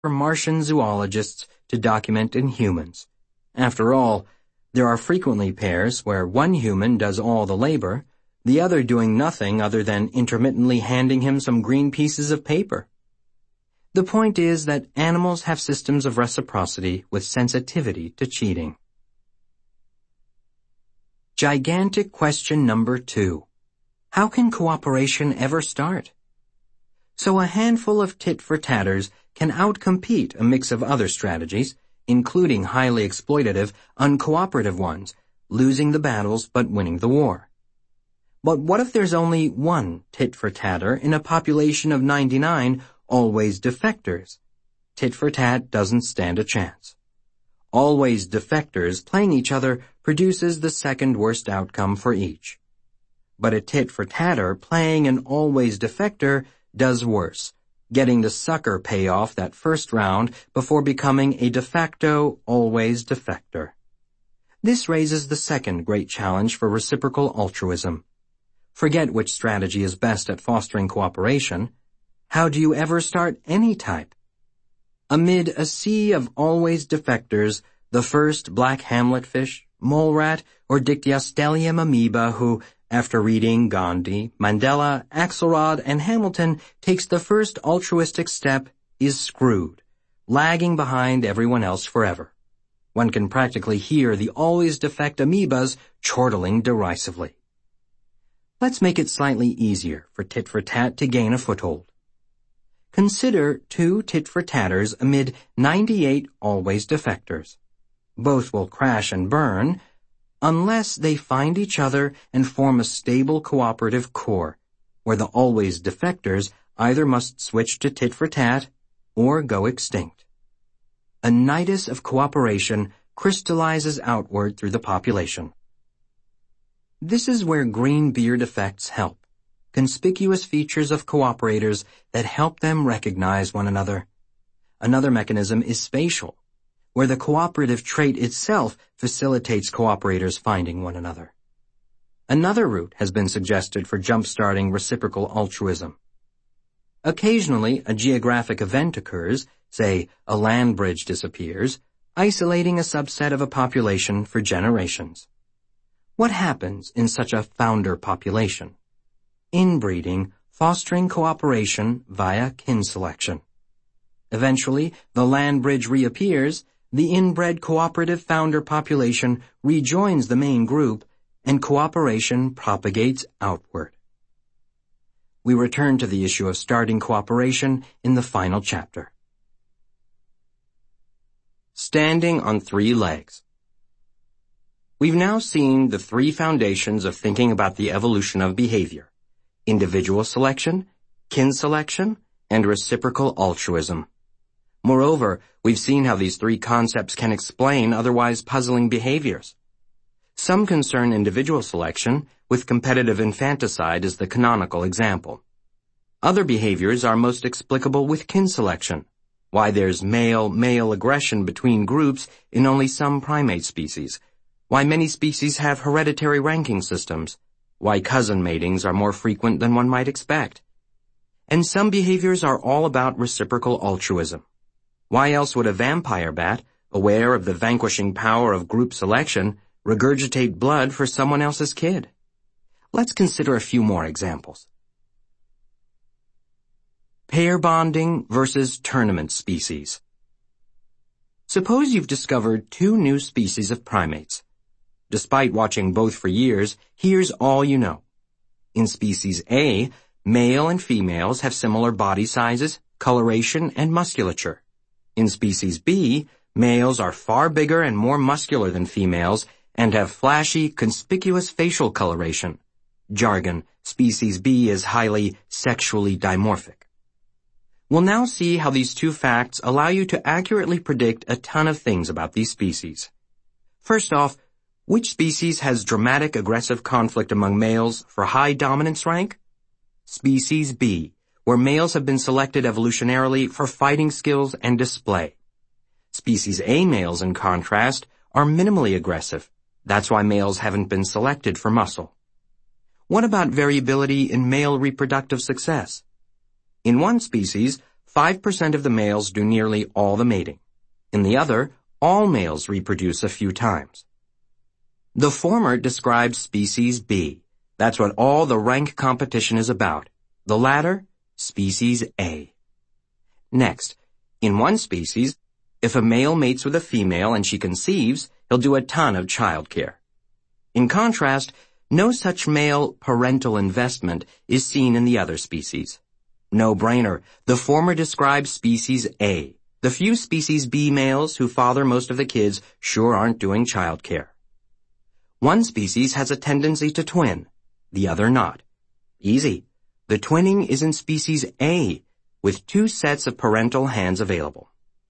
for Martian zoologists to document in humans. After all, there are frequently pairs where one human does all the labor, the other doing nothing other than intermittently handing him some green pieces of paper. The point is that animals have systems of reciprocity with sensitivity to cheating. Gigantic question number 2. How can cooperation ever start? So a handful of tit-for-tatters can outcompete a mix of other strategies, including highly exploitative, uncooperative ones, losing the battles but winning the war. But what if there's only one tit-for-tatter in a population of 99 always defectors? Tit-for-tat doesn't stand a chance. Always defectors playing each other produces the second worst outcome for each. But a tit-for-tatter playing an always defector does worse, getting the sucker payoff that first round before becoming a de facto always defector. This raises the second great challenge for reciprocal altruism. Forget which strategy is best at fostering cooperation. How do you ever start any type? Amid a sea of always defectors, the first black hamletfish, mole rat, or Dictyostelium amoeba who, after reading Gandhi, Mandela, Axelrod, and Hamilton, takes the first altruistic step is screwed, lagging behind everyone else forever. One can practically hear the always defect amoebas chortling derisively. Let's make it slightly easier for tit-for-tat to gain a foothold. Consider 2 tit-for-tatters amid 98 always defectors. Both will crash and burn unless they find each other and form a stable cooperative core, where the always defectors either must switch to tit-for-tat or go extinct. A nidus of cooperation crystallizes outward through the population. This is where green beard effects help. Conspicuous features of cooperators that help them recognize one another. Another mechanism is spatial, where the cooperative trait itself facilitates cooperators finding one another. Another route has been suggested for jump-starting reciprocal altruism. Occasionally, a geographic event occurs, say a land bridge disappears, isolating a subset of a population for generations. What happens in such a founder population? Inbreeding, fostering cooperation via kin selection. Eventually, the land bridge reappears, the inbred cooperative founder population rejoins the main group, and cooperation propagates outward. We return to the issue of starting cooperation in the final chapter. Standing on 3 legs. We've now seen the 3 foundations of thinking about the evolution of behavior: individual selection, kin selection, and reciprocal altruism. Moreover, we've seen how these 3 concepts can explain otherwise puzzling behaviors. Some concern individual selection, with competitive infanticide as the canonical example. Other behaviors are most explicable with kin selection, why there's male-male aggression between groups in only some primate species, why many species have hereditary ranking systems, why cousin matings are more frequent than one might expect. And some behaviors are all about reciprocal altruism. Why else would a vampire bat, aware of the vanquishing power of group selection, regurgitate blood for someone else's kid? Let's consider a few more examples. Pair bonding versus tournament species. Suppose you've discovered 2 new species of primates. Despite watching both for years, here's all you know. In species A, male and females have similar body sizes, coloration, and musculature. In species B, males are far bigger and more muscular than females and have flashy, conspicuous facial coloration. Jargon, species B is highly sexually dimorphic. We'll now see how these 2 facts allow you to accurately predict a ton of things about these species. First off, which species has dramatic aggressive conflict among males for high dominance rank? Species B, where males have been selected evolutionarily for fighting skills and display. Species A males, in contrast, are minimally aggressive. That's why males haven't been selected for muscle. What about variability in male reproductive success? In one species, 5% of the males do nearly all the mating. In the other, all males reproduce a few times. The former describes species B. That's what all the rank competition is about. The latter, species A. Next, in one species, if a male mates with a female and she conceives, he'll do a ton of childcare. In contrast, no such male parental investment is seen in the other species. No brainer, the former describes species A. The few species B males who father most of the kids sure aren't doing childcare. One species has a tendency to twin, the other not. Easy. The twinning is in species A, with 2 sets of parental hands available.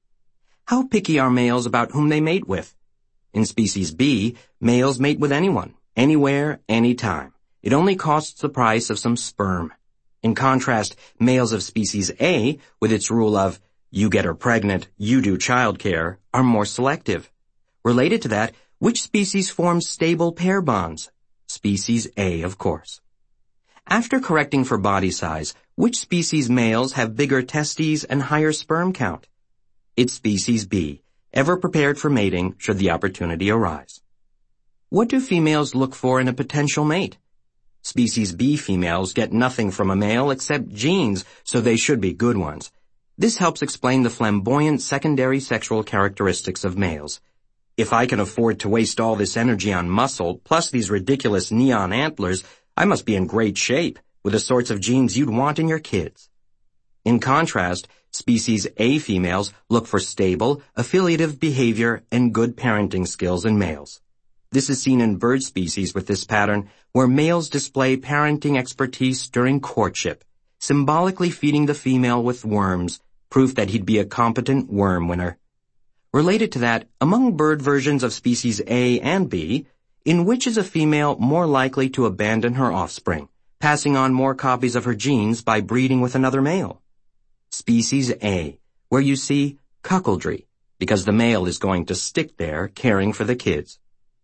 How picky are males about whom they mate with? In species B, males mate with anyone, anywhere, anytime. It only costs the price of some sperm. In contrast, males of species A, with its rule of, you get her pregnant, you do childcare, are more selective. Related to that, which species forms stable pair bonds? Species A, of course. After correcting for body size, which species males have bigger testes and higher sperm count? It's species B, ever prepared for mating should the opportunity arise. What do females look for in a potential mate? Species B females get nothing from a male except genes, so they should be good ones. This helps explain the flamboyant secondary sexual characteristics of males. If I can afford to waste all this energy on muscle, plus these ridiculous neon antlers, I must be in great shape, with the sorts of genes you'd want in your kids. In contrast, species A females look for stable, affiliative behavior and good parenting skills in males. This is seen in bird species with this pattern, where males display parenting expertise during courtship, symbolically feeding the female with worms, proof that he'd be a competent worm winner. Related to that, among bird versions of species A and B, in which is a female more likely to abandon her offspring, passing on more copies of her genes by breeding with another male? Species A, where you see cuckoldry, because the male is going to stick there caring for the kids.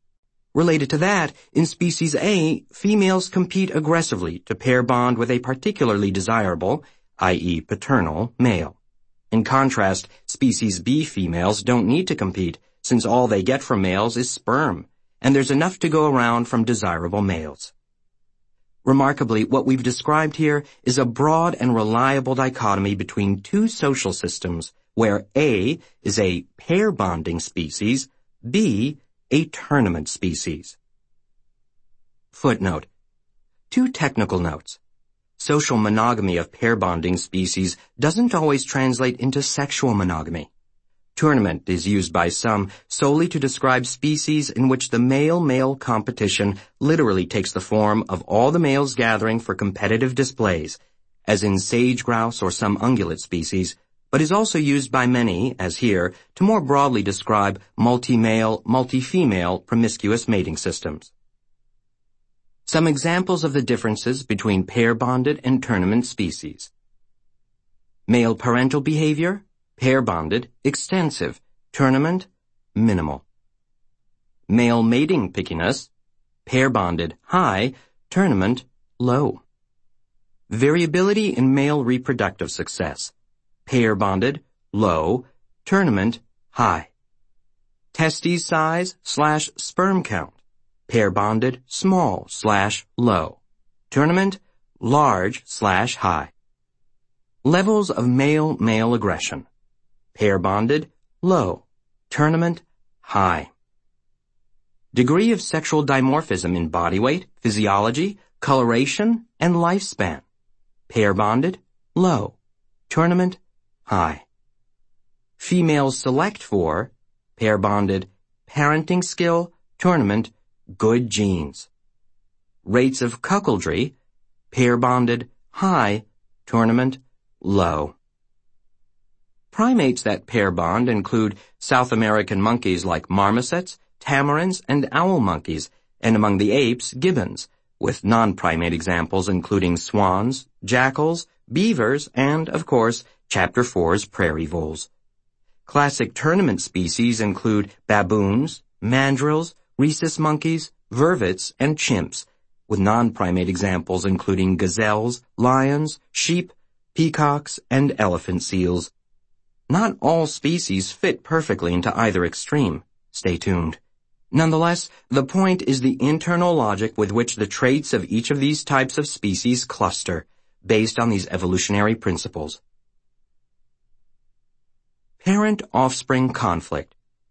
Related to that, in species A, females compete aggressively to pair bond with a particularly desirable, i.e. paternal, male. In contrast, species B females don't need to compete, since all they get from males is sperm, and there's enough to go around from desirable males. Remarkably, what we've described here is a broad and reliable dichotomy between 2 social systems, where A is a pair-bonding species, B a tournament species. Footnote. 2 technical notes. Social monogamy of pair-bonding species doesn't always translate into sexual monogamy. Tournament is used by some solely to describe species in which the male-male competition literally takes the form of all the males gathering for competitive displays, as in sage grouse or some ungulate species, but is also used by many, as here, to more broadly describe multi-male, multi-female promiscuous mating systems. Some examples of the differences between pair-bonded and tournament species. Male parental behavior, pair-bonded, extensive, tournament, minimal. Male mating pickiness, pair-bonded, high, tournament, low. Variability in male reproductive success, pair-bonded, low, tournament, high. Testes size/sperm count, pair-bonded, small/low. Tournament, large/high. Levels of male-male aggression, pair-bonded, low. Tournament, high. Degree of sexual dimorphism in body weight, physiology, coloration, and lifespan, pair-bonded, low. Tournament, high. Females select for, pair-bonded, parenting skill, tournament, good genes. Rates of cuckoldry, pair-bonded, high, tournament, low. Primates that pair bond include South American monkeys like marmosets, tamarins, and owl monkeys, and among the apes, gibbons, with non-primate examples including swans, jackals, beavers, and, of course, Chapter 4's prairie voles. Classic tournament species include baboons, mandrills, rhesus monkeys, vervets, and chimps, with non-primate examples including gazelles, lions, sheep, peacocks, and elephant seals. Not all species fit perfectly into either extreme. Stay tuned. Nonetheless, the point is the internal logic with which the traits of each of these types of species cluster, based on these evolutionary principles. Parent-offspring conflict.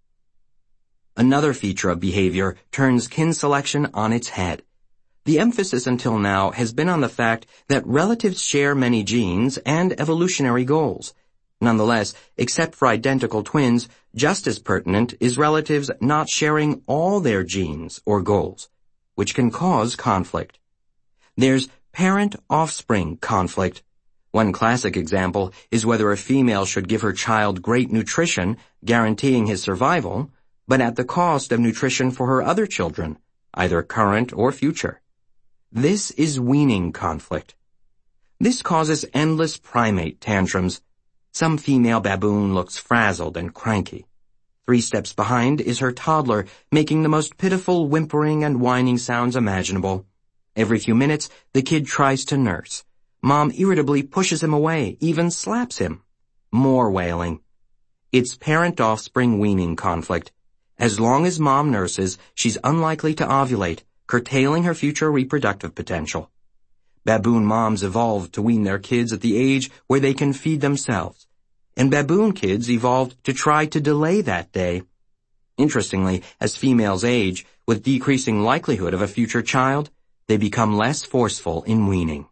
Another feature of behavior turns kin selection on its head. The emphasis until now has been on the fact that relatives share many genes and evolutionary goals. Nonetheless, except for identical twins, just as pertinent is relatives not sharing all their genes or goals, which can cause conflict. There's parent-offspring conflict. One classic example is whether a female should give her child great nutrition, guaranteeing his survival, but at the cost of nutrition for her other children, either current or future. This is weaning conflict. This causes endless primate tantrums. Some female baboon looks frazzled and cranky. 3 steps behind is her toddler, making the most pitiful whimpering and whining sounds imaginable. Every few minutes, the kid tries to nurse. Mom irritably pushes him away, even slaps him. More wailing. It's parent-offspring weaning conflict. As long as mom nurses, she's unlikely to ovulate, curtailing her future reproductive potential. Baboon moms evolved to wean their kids at the age where they can feed themselves, and baboon kids evolved to try to delay that day. Interestingly, as females age, with decreasing likelihood of a future child, they become less forceful in weaning.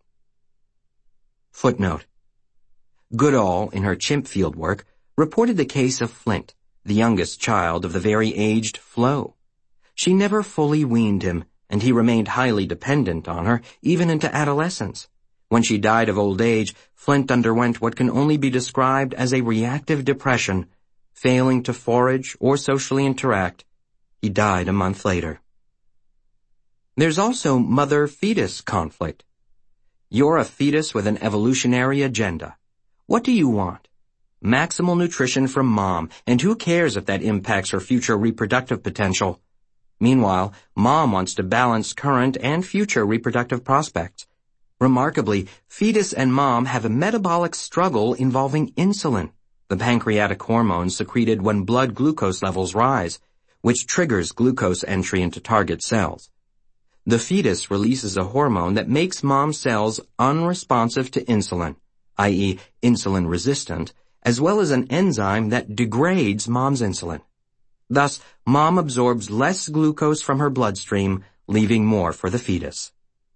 Footnote. Goodall, in her chimp fieldwork, reported the case of Flint, the youngest child of the very aged Flo. She never fully weaned him, and he remained highly dependent on her even into adolescence. When she died of old age, Flint underwent what can only be described as a reactive depression, failing to forage or socially interact. He died a month later. There's also mother-fetus conflict. You're a fetus with an evolutionary agenda. What do you want? Maximal nutrition from mom, and who cares if that impacts her future reproductive potential? Meanwhile, mom wants to balance current and future reproductive prospects. Remarkably, fetus and mom have a metabolic struggle involving insulin, the pancreatic hormone secreted when blood glucose levels rise, which triggers glucose entry into target cells. The fetus releases a hormone that makes mom's cells unresponsive to insulin, i.e. insulin resistant, as well as an enzyme that degrades mom's insulin. Thus, mom absorbs less glucose from her bloodstream, leaving more for the fetus.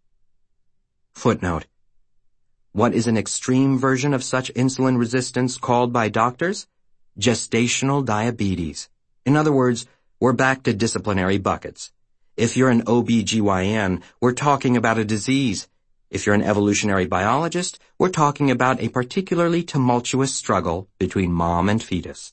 Footnote. What is an extreme version of such insulin resistance called by doctors? Gestational diabetes. In other words, we're back to disciplinary buckets. If you're an OB/GYN, we're talking about a disease. If you're an evolutionary biologist, we're talking about a particularly tumultuous struggle between mom and fetus.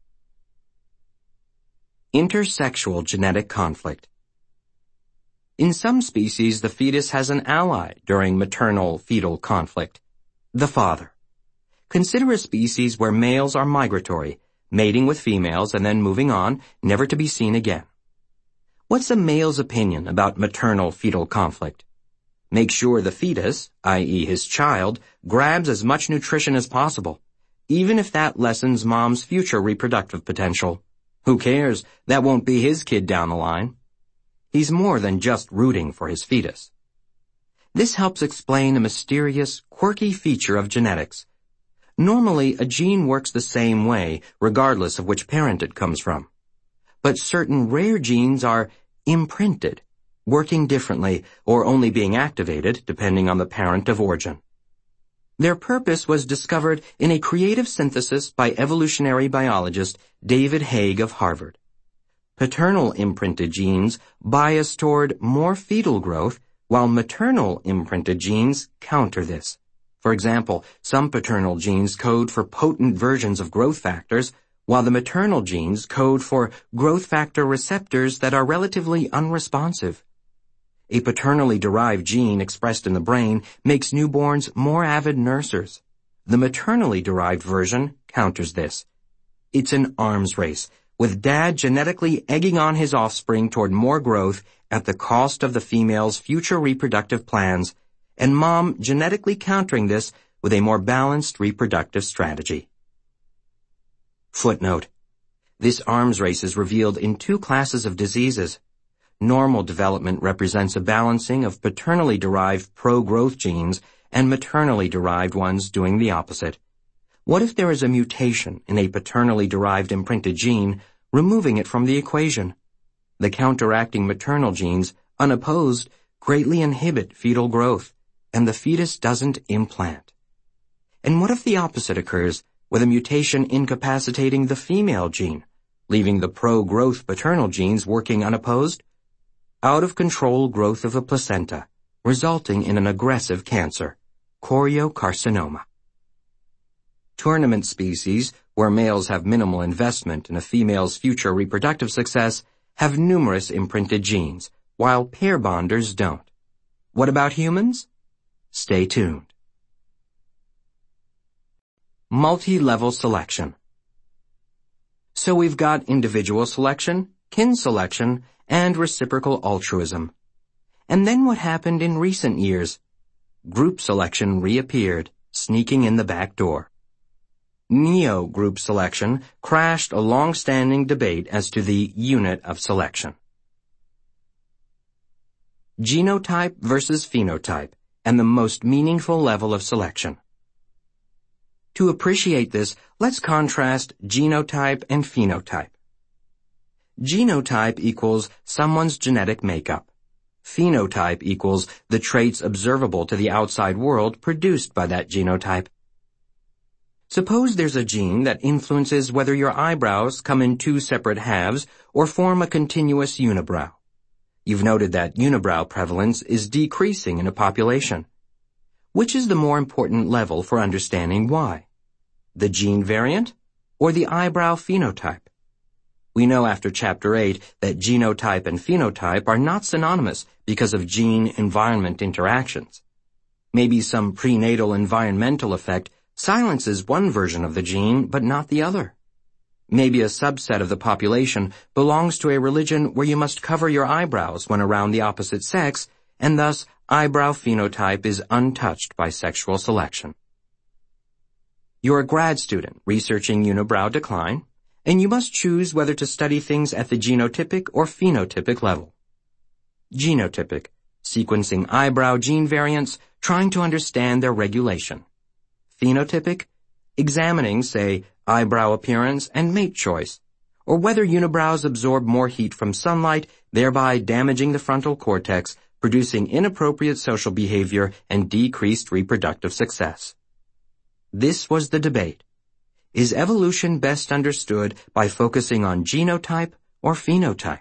Intersexual genetic conflict. In some species, the fetus has an ally during maternal-fetal conflict, the father. Consider a species where males are migratory, mating with females and then moving on, never to be seen again. What's a male's opinion about maternal-fetal conflict? Make sure the fetus, i.e. his child, grabs as much nutrition as possible, even if that lessens mom's future reproductive potential. Who cares? That won't be his kid down the line. He's more than just rooting for his fetus. This helps explain a mysterious, quirky feature of genetics. Normally, a gene works the same way, regardless of which parent it comes from. But certain rare genes are imprinted, working differently or only being activated depending on the parent of origin. Their purpose was discovered in a creative synthesis by evolutionary biologist David Haig of Harvard. Paternal imprinted genes bias toward more fetal growth, while maternal imprinted genes counter this. For example, some paternal genes code for potent versions of growth factors, while the maternal genes code for growth factor receptors that are relatively unresponsive. A paternally derived gene expressed in the brain makes newborns more avid nursers. The maternally derived version counters this. It's an arms race, with dad genetically egging on his offspring toward more growth at the cost of the female's future reproductive plans, and mom genetically countering this with a more balanced reproductive strategy. Footnote. This arms race is revealed in two classes of diseases. Normal development represents a balancing of paternally derived pro-growth genes and maternally derived ones doing the opposite. What if there is a mutation in a paternally derived imprinted gene, removing it from the equation? The counteracting maternal genes, unopposed, greatly inhibit fetal growth, and the fetus doesn't implant. And what if the opposite occurs, with a mutation incapacitating the female gene, leaving the pro-growth paternal genes working unopposed? Out-of-control growth of a placenta, resulting in an aggressive cancer, choriocarcinoma. Tournament species, where males have minimal investment in a female's future reproductive success, have numerous imprinted genes, while pair bonders don't. What about humans? Stay tuned. Multi-level selection. So we've got individual selection, kin selection, and reciprocal altruism. And then what happened in recent years? Group selection reappeared, sneaking in the back door. Neo-group selection crashed a long-standing debate as to the unit of selection. Genotype versus phenotype, and the most meaningful level of selection. To appreciate this, let's contrast genotype and phenotype. Genotype equals someone's genetic makeup. Phenotype equals the traits observable to the outside world produced by that genotype. Suppose there's a gene that influences whether your eyebrows come in two separate halves or form a continuous unibrow. You've noted that unibrow prevalence is decreasing in a population. Which is the more important level for understanding why? The gene variant or the eyebrow phenotype? We know after Chapter 8 that genotype and phenotype are not synonymous because of gene-environment interactions. Maybe some prenatal environmental effect silences one version of the gene but not the other. Maybe a subset of the population belongs to a religion where you must cover your eyebrows when around the opposite sex, and thus eyebrow phenotype is untouched by sexual selection. You're a grad student researching unibrow decline, and you must choose whether to study things at the genotypic or phenotypic level. Genotypic, sequencing eyebrow gene variants, trying to understand their regulation. Phenotypic, examining, say, eyebrow appearance and mate choice, or whether unibrows absorb more heat from sunlight, thereby damaging the frontal cortex, producing inappropriate social behavior and decreased reproductive success. This was the debate. Is evolution best understood by focusing on genotype or phenotype?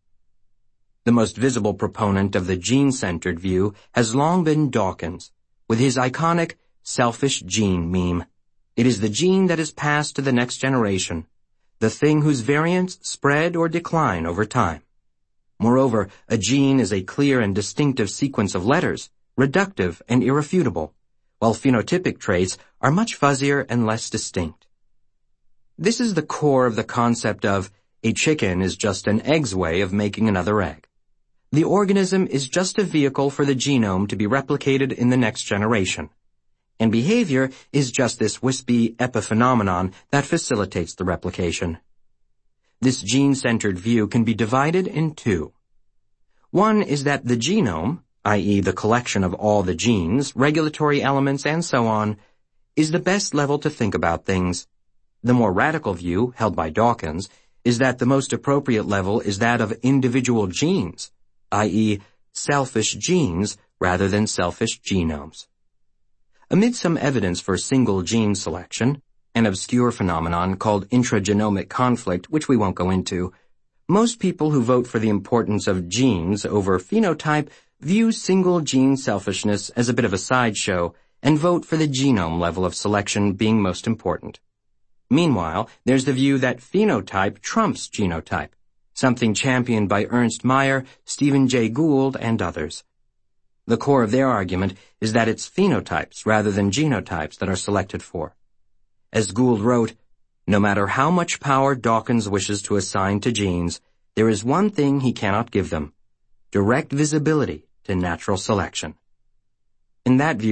The most visible proponent of the gene-centered view has long been Dawkins, with his iconic selfish gene meme. It is the gene that is passed to the next generation, the thing whose variants spread or decline over time. Moreover, a gene is a clear and distinctive sequence of letters, reductive and irrefutable, while phenotypic traits are much fuzzier and less distinct. This is the core of the concept of a chicken is just an egg's way of making another egg. The organism is just a vehicle for the genome to be replicated in the next generation. And behavior is just this wispy epiphenomenon that facilitates the replication. This gene-centered view can be divided in two. One is that the genome, i.e. the collection of all the genes, regulatory elements, and so on, is the best level to think about things. The more radical view, held by Dawkins, is that the most appropriate level is that of individual genes, i.e. selfish genes rather than selfish genomes. Amid some evidence for single gene selection, an obscure phenomenon called intragenomic conflict, which we won't go into, most people who vote for the importance of genes over phenotype view single gene selfishness as a bit of a sideshow and vote for the genome level of selection being most important. Meanwhile, there's the view that phenotype trumps genotype, something championed by Ernst Mayr, Stephen Jay Gould, and others. The core of their argument is that it's phenotypes rather than genotypes that are selected for. As Gould wrote, no matter how much power Dawkins wishes to assign to genes, there is one thing he cannot give them: direct visibility to natural selection. In that view,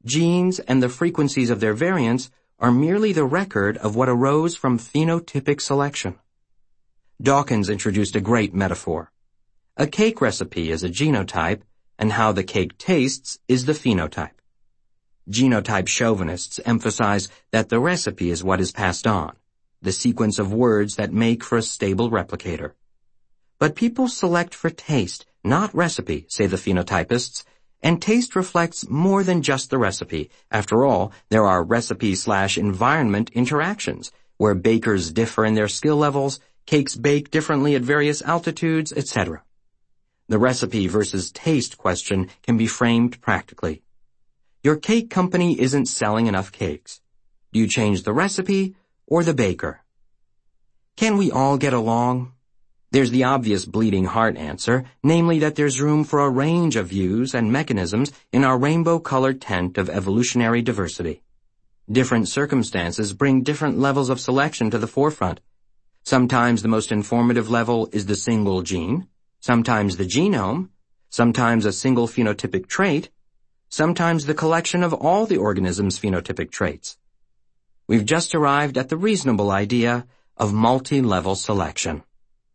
genes and the frequencies of their variants are merely the record of what arose from phenotypic selection. Dawkins introduced a great metaphor. A cake recipe is a genotype, and how the cake tastes is the phenotype. Genotype chauvinists emphasize that the recipe is what is passed on, the sequence of words that make for a stable replicator. But people select for taste, not recipe, say the phenotypists, and taste reflects more than just the recipe. After all, there are recipe/environment interactions, where bakers differ in their skill levels, cakes bake differently at various altitudes, etc. The recipe versus taste question can be framed practically. Your cake company isn't selling enough cakes. Do you change the recipe or the baker? Can we all get along? There's the obvious bleeding heart answer, namely that there's room for a range of views and mechanisms in our rainbow-colored tent of evolutionary diversity. Different circumstances bring different levels of selection to the forefront. Sometimes the most informative level is the single gene, sometimes the genome, sometimes a single phenotypic trait, sometimes the collection of all the organism's phenotypic traits. We've just arrived at the reasonable idea of multi-level selection.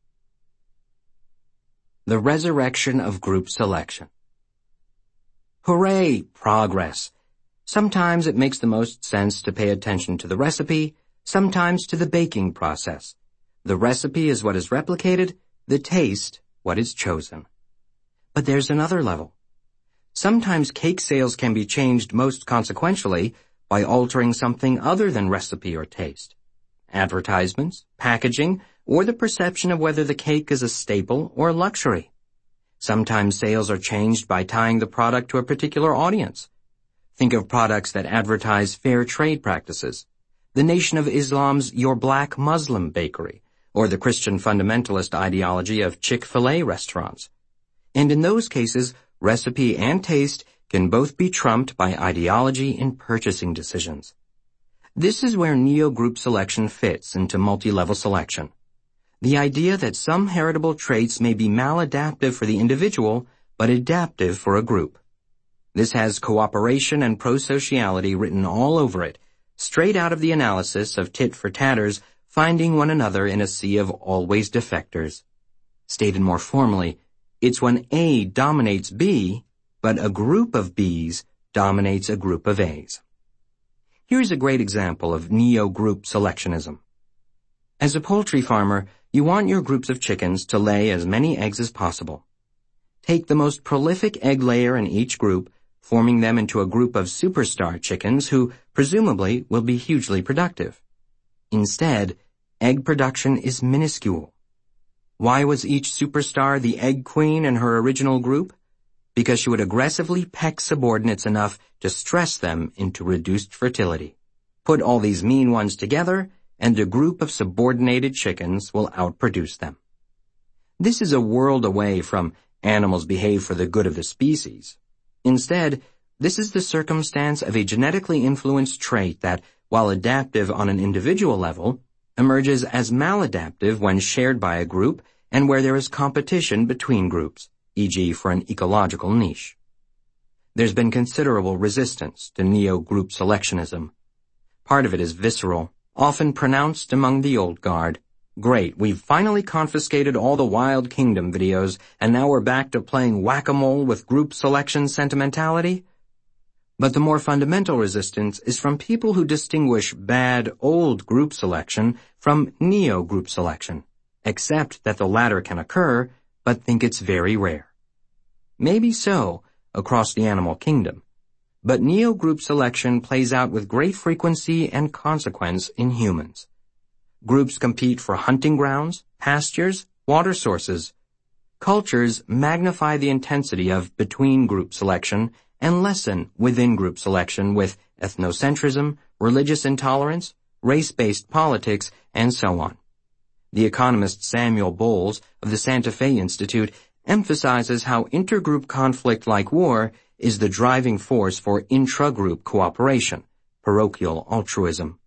The resurrection of group selection. Hooray, progress! Sometimes it makes the most sense to pay attention to the recipe, sometimes to the baking process. The recipe is what is replicated, the taste, what is chosen. But there's another level. Sometimes cake sales can be changed most consequentially by altering something other than recipe or taste. Advertisements, packaging, or the perception of whether the cake is a staple or a luxury. Sometimes sales are changed by tying the product to a particular audience. Think of products that advertise fair trade practices, the Nation of Islam's Your Black Muslim Bakery, or the Christian fundamentalist ideology of Chick-fil-A restaurants. And in those cases, recipe and taste can both be trumped by ideology in purchasing decisions. This is where neo-group selection fits into multi-level selection. The idea that some heritable traits may be maladaptive for the individual, but adaptive for a group. This has cooperation and prosociality written all over it, straight out of the analysis of tit for tatters finding one another in a sea of always defectors. Stated more formally, it's when A dominates B, but a group of Bs dominates a group of As. Here's a great example of neo-group selectionism. As a poultry farmer, you want your groups of chickens to lay as many eggs as possible. Take the most prolific egg layer in each group, forming them into a group of superstar chickens who, presumably, will be hugely productive. Instead, egg production is minuscule. Why was each superstar the egg queen in her original group? Because she would aggressively peck subordinates enough to stress them into reduced fertility. Put all these mean ones together, and a group of subordinated chickens will outproduce them. This is a world away from animals behave for the good of the species. Instead, this is the circumstance of a genetically influenced trait that, while adaptive on an individual level, emerges as maladaptive when shared by a group and where there is competition between groups, e.g. for an ecological niche. There's been considerable resistance to neo-group selectionism. Part of it is visceral, often pronounced among the old guard. Great, we've finally confiscated all the Wild Kingdom videos, and now we're back to playing whack-a-mole with group selection sentimentality? But the more fundamental resistance is from people who distinguish bad, old group selection from neo-group selection, accept that the latter can occur, but think it's very rare. Maybe so, across the animal kingdom. But neo-group selection plays out with great frequency and consequence in humans. Groups compete for hunting grounds, pastures, water sources. Cultures magnify the intensity of between-group selection and lessen within-group selection with ethnocentrism, religious intolerance, race-based politics, and so on. The economist Samuel Bowles of the Santa Fe Institute emphasizes how intergroup conflict like war is the driving force for intra-group cooperation, parochial altruism.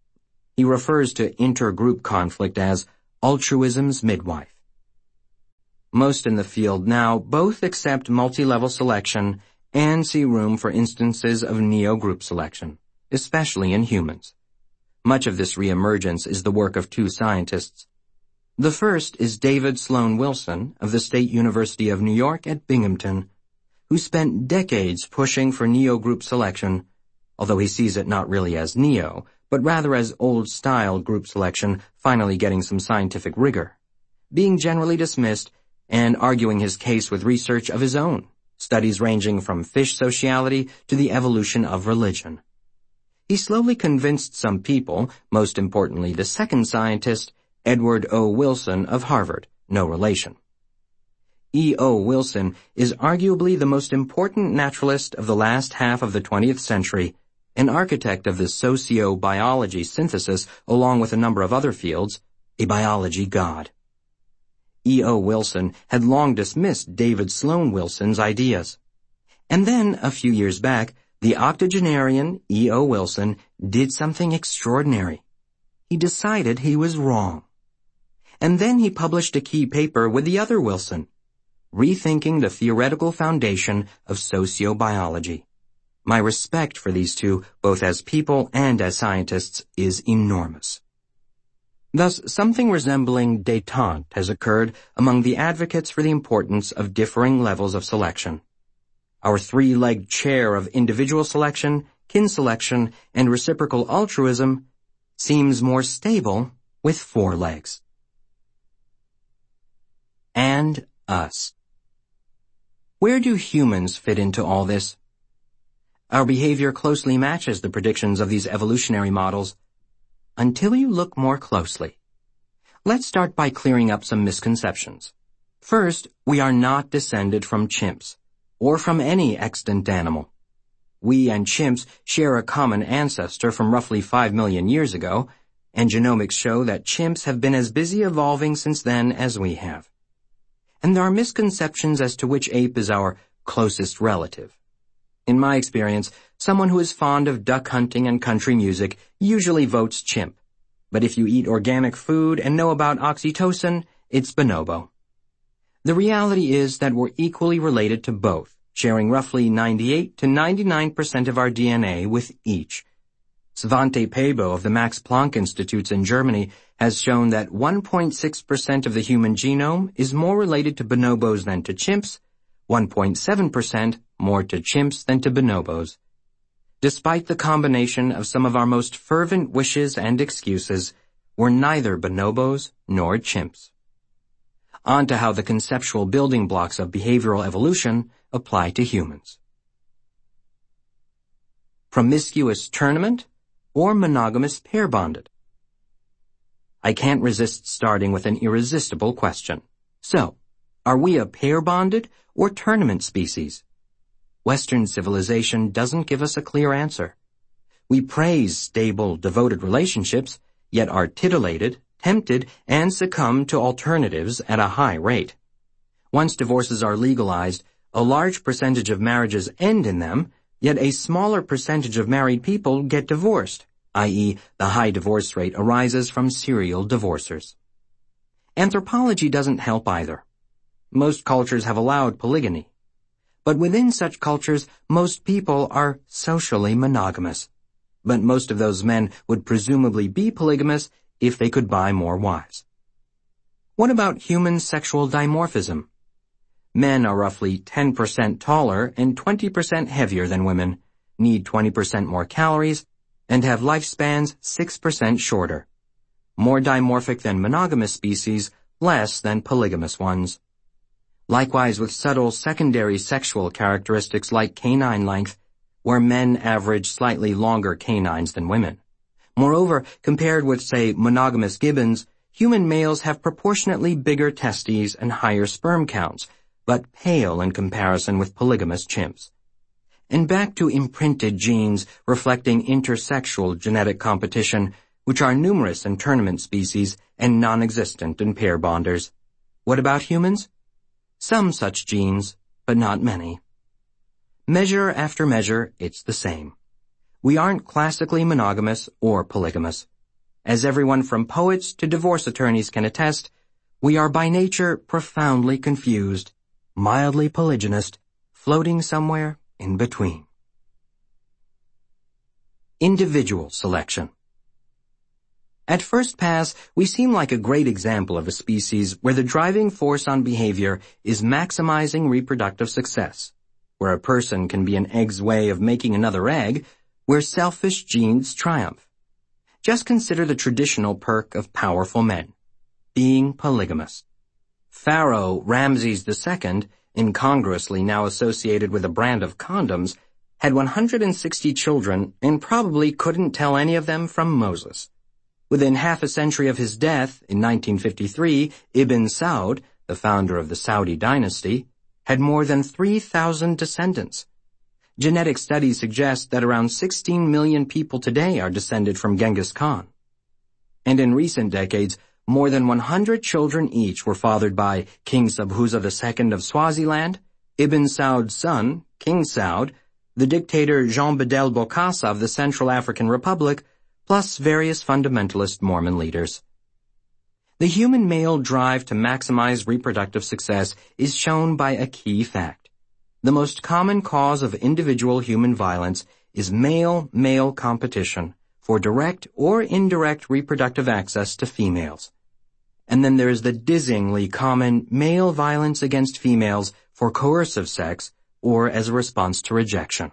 He refers to intergroup conflict as altruism's midwife. Most in the field now both accept multi-level selection and see room for instances of neo-group selection, especially in humans. Much of this reemergence is the work of two scientists. The first is David Sloan Wilson of the State University of New York at Binghamton, who spent decades pushing for neo-group selection, although he sees it not really as neo, but rather as old-style group selection finally getting some scientific rigor, being generally dismissed and arguing his case with research of his own, studies ranging from fish sociality to the evolution of religion. He slowly convinced some people, most importantly the second scientist, Edward O. Wilson of Harvard, no relation. E. O. Wilson is arguably the most important naturalist of the last half of the 20th century, an architect of the socio-biology synthesis along with a number of other fields, a biology god. E. O. Wilson had long dismissed David Sloan Wilson's ideas. And then, a few years back, the octogenarian E. O. Wilson did something extraordinary. He decided he was wrong. And then he published a key paper with the other Wilson, Rethinking the Theoretical Foundation of Sociobiology. My respect for these two, both as people and as scientists, is enormous. Thus, something resembling détente has occurred among the advocates for the importance of differing levels of selection. Our three-legged chair of individual selection, kin selection, and reciprocal altruism seems more stable with 4 legs. And us. Where do humans fit into all this? Our behavior closely matches the predictions of these evolutionary models, until you look more closely. Let's start by clearing up some misconceptions. First, we are not descended from chimps, or from any extant animal. We and chimps share a common ancestor from roughly 5 million years ago, and genomics show that chimps have been as busy evolving since then as we have. And there are misconceptions as to which ape is our closest relative. In my experience, someone who is fond of duck hunting and country music usually votes chimp. But if you eat organic food and know about oxytocin, it's bonobo. The reality is that we're equally related to both, sharing roughly 98 to 99% of our DNA with each. Svante Pääbo of the Max Planck Institutes in Germany has shown that 1.6% of the human genome is more related to bonobos than to chimps, 1.7% more to chimps than to bonobos. Despite the combination of some of our most fervent wishes and excuses, we're neither bonobos nor chimps. On to how the conceptual building blocks of behavioral evolution apply to humans. Promiscuous tournament or monogamous pair-bonded? I can't resist starting with an irresistible question. So, are we a pair-bonded or tournament species? Western civilization doesn't give us a clear answer. We praise stable, devoted relationships, yet are titillated, tempted, and succumb to alternatives at a high rate. Once divorces are legalized, a large percentage of marriages end in them, yet a smaller percentage of married people get divorced, i.e., the high divorce rate arises from serial divorcers. Anthropology doesn't help either. Most cultures have allowed polygamy. But within such cultures, most people are socially monogamous. But most of those men would presumably be polygamous if they could buy more wives. What about human sexual dimorphism? Men are roughly 10% taller and 20% heavier than women, need 20% more calories, and have lifespans 6% shorter. More dimorphic than monogamous species, less than polygamous ones. Likewise with subtle secondary sexual characteristics like canine length, where men average slightly longer canines than women. Moreover, compared with, say, monogamous gibbons, human males have proportionately bigger testes and higher sperm counts, but pale in comparison with polygamous chimps. And back to imprinted genes reflecting intersexual genetic competition, which are numerous in tournament species and non-existent in pair bonders. What about humans? Some such genes, but not many. Measure after measure, it's the same. We aren't classically monogamous or polygamous. As everyone from poets to divorce attorneys can attest, we are by nature profoundly confused, mildly polygynist, floating somewhere in between. Individual selection. At first pass, we seem like a great example of a species where the driving force on behavior is maximizing reproductive success, where a person can be an egg's way of making another egg, where selfish genes triumph. Just consider the traditional perk of powerful men, being polygamous. Pharaoh Ramses II, incongruously now associated with a brand of condoms, had 160 children and probably couldn't tell any of them from Moses. Within half a century of his death, in 1953, Ibn Saud, the founder of the Saudi dynasty, had more than 3,000 descendants. Genetic studies suggest that around 16 million people today are descended from Genghis Khan. And in recent decades, more than 100 children each were fathered by King Sobhuza II of Swaziland, Ibn Saud's son, King Saud, the dictator Jean Bedel Bokassa of the Central African Republic, plus various fundamentalist Mormon leaders. The human male drive to maximize reproductive success is shown by a key fact. The most common cause of individual human violence is male-male competition for direct or indirect reproductive access to females. And then there is the dizzyingly common male violence against females for coercive sex or as a response to rejection.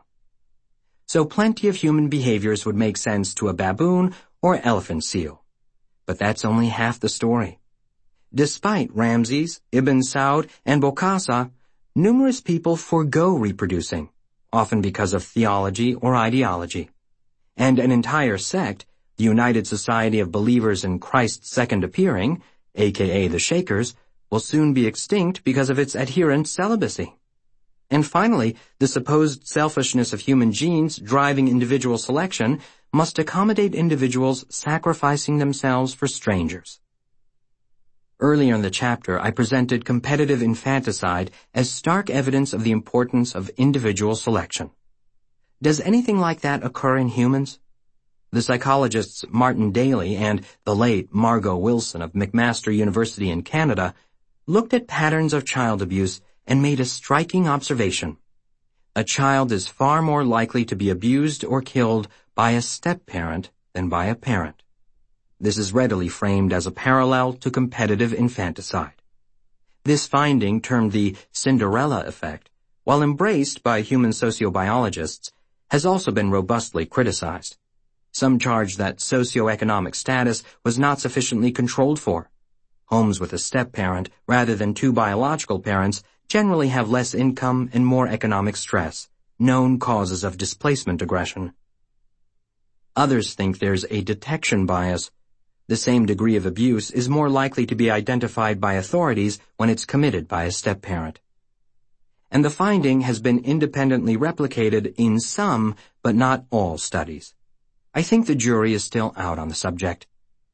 So plenty of human behaviors would make sense to a baboon or elephant seal. But that's only half the story. Despite Ramses, Ibn Saud, and Bokassa, numerous people forego reproducing, often because of theology or ideology. And an entire sect, the United Society of Believers in Christ's Second Appearing, aka the Shakers, will soon be extinct because of its adherent celibacy. And finally, the supposed selfishness of human genes driving individual selection must accommodate individuals sacrificing themselves for strangers. Earlier in the chapter, I presented competitive infanticide as stark evidence of the importance of individual selection. Does anything like that occur in humans? The psychologists Martin Daly and the late Margot Wilson of McMaster University in Canada looked at patterns of child abuse and made a striking observation. A child is far more likely to be abused or killed by a step-parent than by a parent. This is readily framed as a parallel to competitive infanticide. This finding, termed the Cinderella effect, while embraced by human sociobiologists, has also been robustly criticized. Some charge that socioeconomic status was not sufficiently controlled for. Homes with a step-parent rather than two biological parents generally have less income and more economic stress, known causes of displacement aggression. Others think there's a detection bias. The same degree of abuse is more likely to be identified by authorities when it's committed by a step-parent. And the finding has been independently replicated in some, but not all, studies. I think the jury is still out on the subject.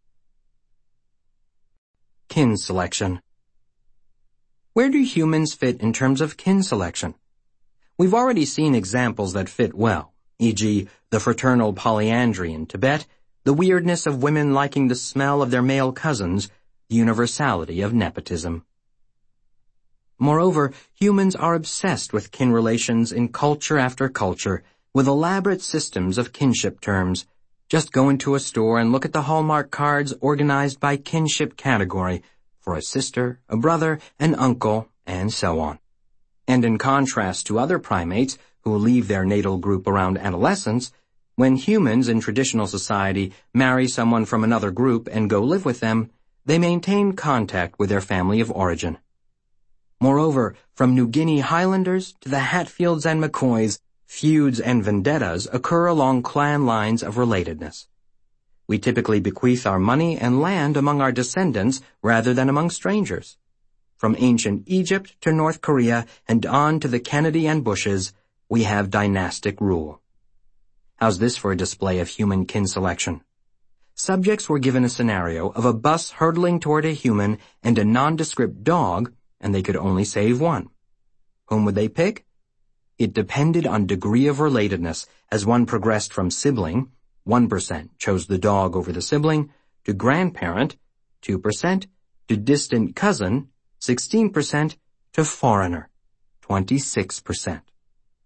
Kin selection. Where do humans fit in terms of kin selection? We've already seen examples that fit well, e.g., the fraternal polyandry in Tibet, the weirdness of women liking the smell of their male cousins, the universality of nepotism. Moreover, humans are obsessed with kin relations in culture after culture, with elaborate systems of kinship terms. Just go into a store and look at the Hallmark cards organized by kinship category, for a sister, a brother, an uncle, and so on. And in contrast to other primates who leave their natal group around adolescence, when humans in traditional society marry someone from another group and go live with them, they maintain contact with their family of origin. Moreover, from New Guinea Highlanders to the Hatfields and McCoys, feuds and vendettas occur along clan lines of relatedness. We typically bequeath our money and land among our descendants rather than among strangers. From ancient Egypt to North Korea and on to the Kennedy and Bushes, we have dynastic rule. How's this for a display of human kin selection? Subjects were given a scenario of a bus hurtling toward a human and a nondescript dog, and they could only save one. Whom would they pick? It depended on degree of relatedness as one progressed from sibling, 1% chose the dog over the sibling, to grandparent, 2%, to distant cousin, 16%, to foreigner, 26%.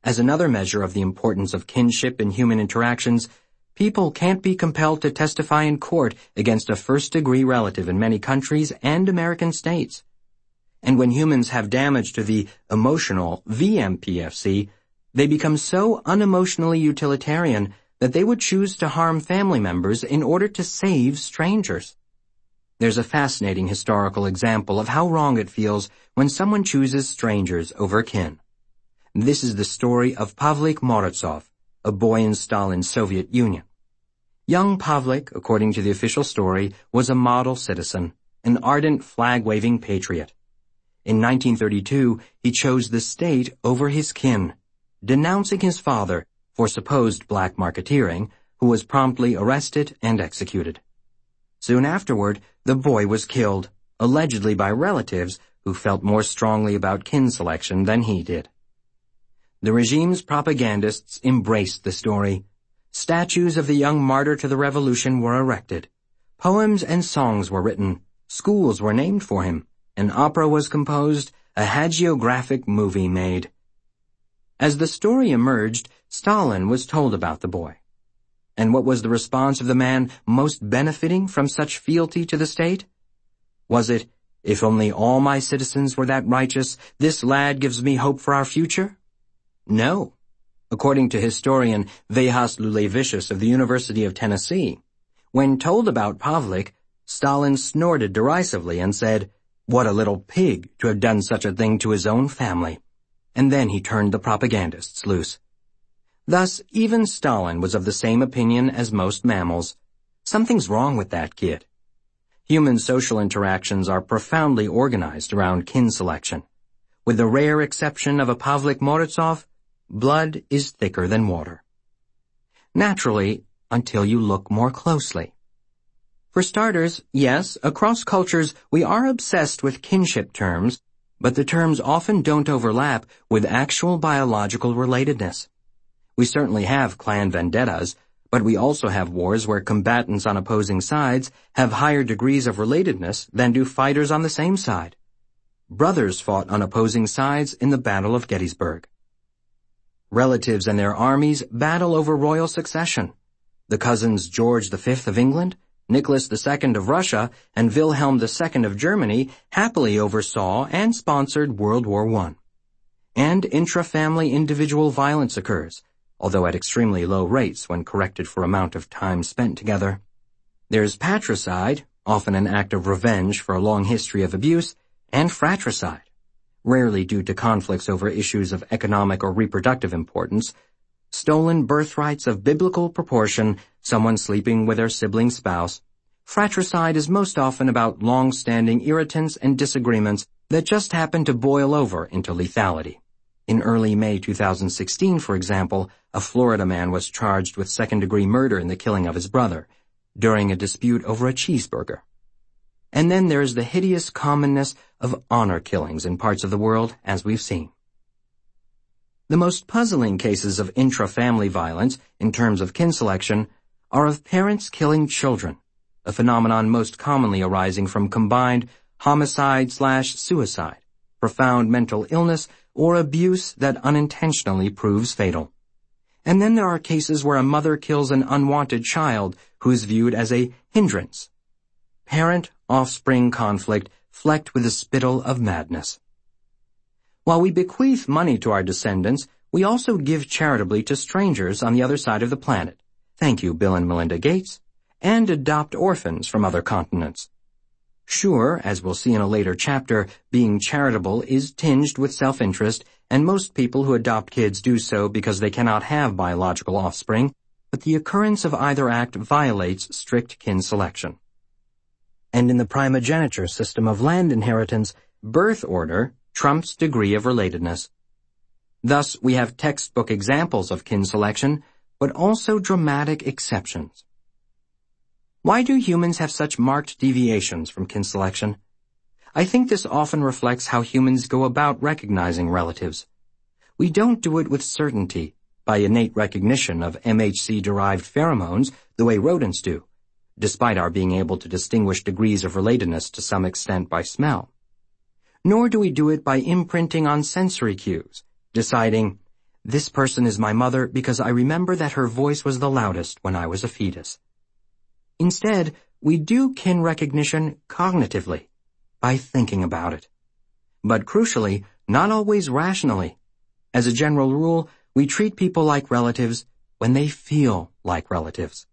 As another measure of the importance of kinship in human interactions, people can't be compelled to testify in court against a first-degree relative in many countries and American states. And when humans have damage to the emotional VMPFC, they become so unemotionally utilitarian that they would choose to harm family members in order to save strangers. There's a fascinating historical example of how wrong it feels when someone chooses strangers over kin. This is the story of Pavlik Morozov, a boy in Stalin's Soviet Union. Young Pavlik, according to the official story, was a model citizen, an ardent flag-waving patriot. In 1932, he chose the state over his kin, denouncing his father for supposed black marketeering, who was promptly arrested and executed. Soon afterward, the boy was killed, allegedly by relatives who felt more strongly about kin selection than he did. The regime's propagandists embraced the story. Statues of the young martyr to the revolution were erected. Poems and songs were written. Schools were named for him. An opera was composed. A hagiographic movie made. As the story emerged, Stalin was told about the boy. And what was the response of the man most benefiting from such fealty to the state? Was it, "If only all my citizens were that righteous, this lad gives me hope for our future"? No. According to historian Vehas Lulevicius of the University of Tennessee, when told about Pavlik, Stalin snorted derisively and said, "What a little pig to have done such a thing to his own family." And then he turned the propagandists loose. Thus, even Stalin was of the same opinion as most mammals. Something's wrong with that kid. Human social interactions are profoundly organized around kin selection. With the rare exception of a Pavlik Morozov, blood is thicker than water. Naturally, until you look more closely. For starters, yes, across cultures we are obsessed with kinship terms, but the terms often don't overlap with actual biological relatedness. We certainly have clan vendettas, but we also have wars where combatants on opposing sides have higher degrees of relatedness than do fighters on the same side. Brothers fought on opposing sides in the Battle of Gettysburg. Relatives and their armies battle over royal succession. The cousins George V of England, Nicholas II of Russia, and Wilhelm II of Germany happily oversaw and sponsored World War I. And intra-family individual violence occurs, although at extremely low rates when corrected for amount of time spent together. There's patricide, often an act of revenge for a long history of abuse, and fratricide, rarely due to conflicts over issues of economic or reproductive importance, stolen birthrights of biblical proportion, someone sleeping with their sibling spouse. Fratricide is most often about long-standing irritants and disagreements that just happen to boil over into lethality. In early May 2016, for example, a Florida man was charged with second-degree murder in the killing of his brother during a dispute over a cheeseburger. And then there is the hideous commonness of honor killings in parts of the world, as we've seen. The most puzzling cases of intra-family violence, in terms of kin selection, are of parents killing children, a phenomenon most commonly arising from combined homicide/suicide, profound mental illness, or abuse that unintentionally proves fatal. And then there are cases where a mother kills an unwanted child who is viewed as a hindrance. Parent-offspring conflict flecked with the spittle of madness. While we bequeath money to our descendants, we also give charitably to strangers on the other side of the planet. Thank you, Bill and Melinda Gates. And adopt orphans from other continents. Sure, as we'll see in a later chapter, being charitable is tinged with self-interest, and most people who adopt kids do so because they cannot have biological offspring, but the occurrence of either act violates strict kin selection. And in the primogeniture system of land inheritance, birth order trumps degree of relatedness. Thus, we have textbook examples of kin selection, but also dramatic exceptions. Why do humans have such marked deviations from kin selection? I think this often reflects how humans go about recognizing relatives. We don't do it with certainty, by innate recognition of MHC-derived pheromones, the way rodents do, despite our being able to distinguish degrees of relatedness to some extent by smell. Nor do we do it by imprinting on sensory cues, deciding, This person is my mother because I remember that her voice was the loudest when I was a fetus. Instead, we do kin recognition cognitively, by thinking about it. But crucially, not always rationally. As a general rule, we treat people like relatives when they feel like relatives.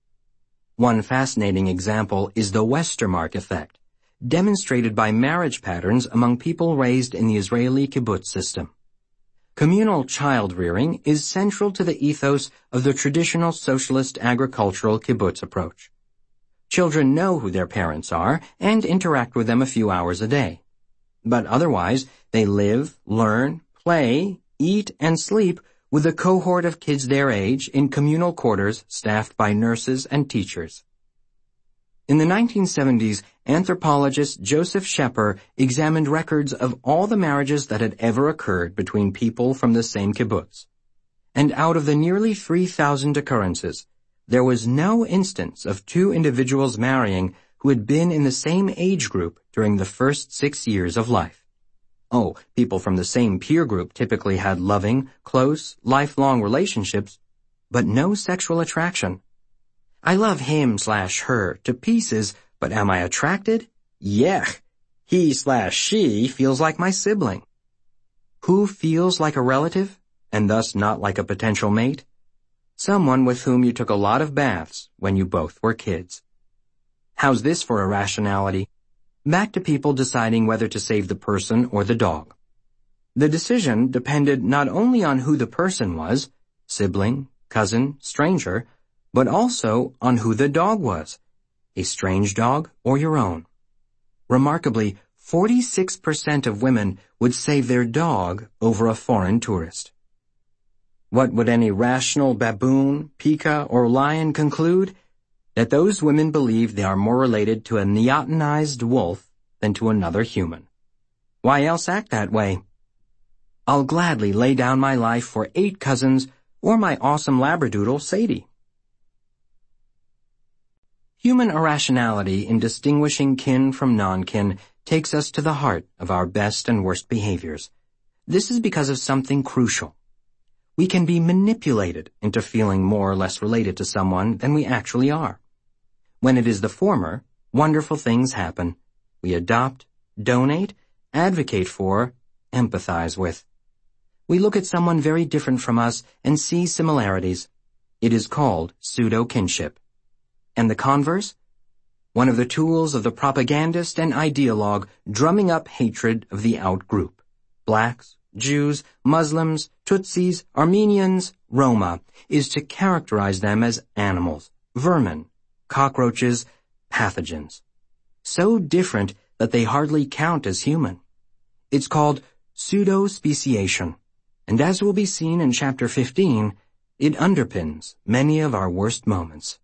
One fascinating example is the Westermark effect, demonstrated by marriage patterns among people raised in the Israeli kibbutz system. Communal child-rearing is central to the ethos of the traditional socialist agricultural kibbutz approach. Children know who their parents are and interact with them a few hours a day. But otherwise, they live, learn, play, eat, and sleep with a cohort of kids their age in communal quarters staffed by nurses and teachers. In the 1970s, anthropologist Joseph Schepper examined records of all the marriages that had ever occurred between people from the same kibbutz. And out of the nearly 3,000 occurrences, there was no instance of two individuals marrying who had been in the same age group during the first 6 years of life. Oh, people from the same peer group typically had loving, close, lifelong relationships, but no sexual attraction. I love him/her to pieces, but am I attracted? Yech! He/she feels like my sibling. Who feels like a relative, and thus not like a potential mate? Someone with whom you took a lot of baths when you both were kids. How's this for a rationality? Back to people deciding whether to save the person or the dog. The decision depended not only on who the person was, sibling, cousin, stranger, but also on who the dog was, a strange dog or your own. Remarkably, 46% of women would save their dog over a foreign tourist. What would any rational baboon, pika, or lion conclude? That those women believe they are more related to a neotenized wolf than to another human. Why else act that way? I'll gladly lay down my life for 8 cousins or my awesome labradoodle, Sadie. Human irrationality in distinguishing kin from non-kin takes us to the heart of our best and worst behaviors. This is because of something crucial. We can be manipulated into feeling more or less related to someone than we actually are. When it is the former, wonderful things happen. We adopt, donate, advocate for, empathize with. We look at someone very different from us and see similarities. It is called pseudo-kinship. And the converse? One of the tools of the propagandist and ideologue drumming up hatred of the out-group. Blacks, Jews, Muslims, Tutsis, Armenians, Roma, is to characterize them as animals, vermin, cockroaches, pathogens. So different that they hardly count as human. It's called pseudo-speciation, and as will be seen in Chapter 15, it underpins many of our worst moments.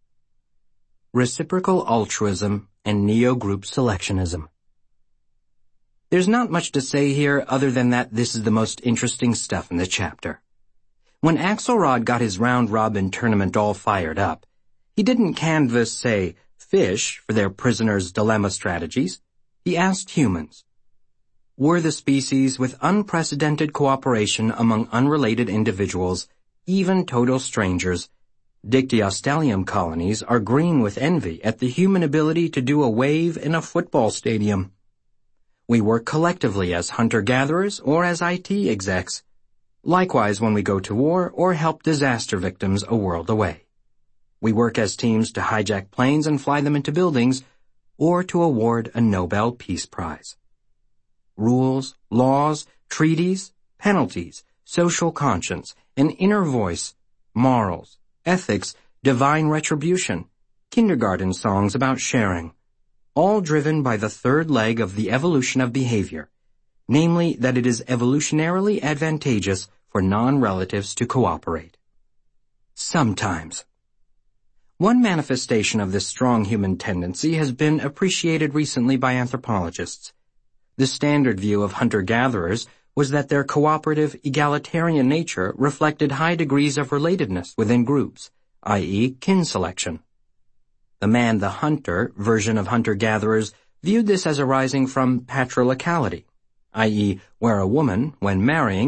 Reciprocal altruism and neo-group selectionism. There's not much to say here other than that this is the most interesting stuff in the chapter. When Axelrod got his round-robin tournament all fired up, he didn't canvass, say, fish for their prisoner's dilemma strategies. He asked humans. Were the species with unprecedented cooperation among unrelated individuals, even total strangers, Dictyostelium colonies are green with envy at the human ability to do a wave in a football stadium. We work collectively as hunter-gatherers or as IT execs. Likewise when we go to war or help disaster victims a world away. We work as teams to hijack planes and fly them into buildings, or to award a Nobel Peace Prize. Rules, laws, treaties, penalties, social conscience, an inner voice, morals, ethics, divine retribution, kindergarten songs about sharing, all driven by the third leg of the evolution of behavior, namely that it is evolutionarily advantageous for non-relatives to cooperate. Sometimes. One manifestation of this strong human tendency has been appreciated recently by anthropologists. The standard view of hunter-gatherers was that their cooperative, egalitarian nature reflected high degrees of relatedness within groups, i.e., kin selection. The man-the-hunter version of hunter-gatherers viewed this as arising from patriarchality, i.e., where a woman, when marrying,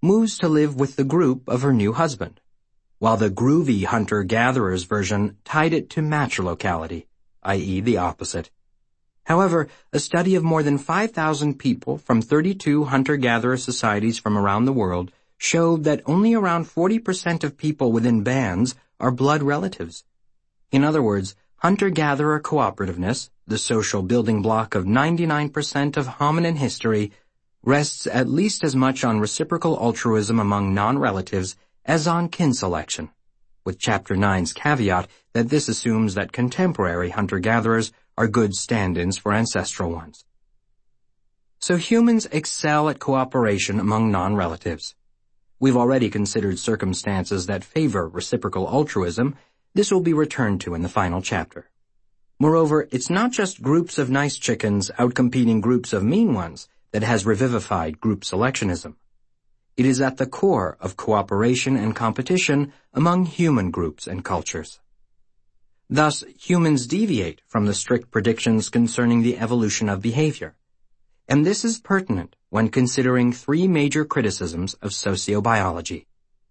moves to live with the group of her new husband, while the groovy hunter-gatherers version tied it to match locality, i.e. the opposite. However, a study of more than 5,000 people from 32 hunter-gatherer societies from around the world showed that only around 40% of people within bands are blood relatives. In other words, hunter-gatherer cooperativeness, the social building block of 99% of hominin history, rests at least as much on reciprocal altruism among non-relatives as on kin selection, with Chapter 9's caveat that this assumes that contemporary hunter-gatherers are good stand-ins for ancestral ones. So humans excel at cooperation among non-relatives. We've already considered circumstances that favor reciprocal altruism. This will be returned to in the final chapter. Moreover, it's not just groups of nice chickens outcompeting groups of mean ones that has revivified group selectionism. It is at the core of cooperation and competition among human groups and cultures. Thus, humans deviate from the strict predictions concerning the evolution of behavior. And this is pertinent when considering three major criticisms of sociobiology.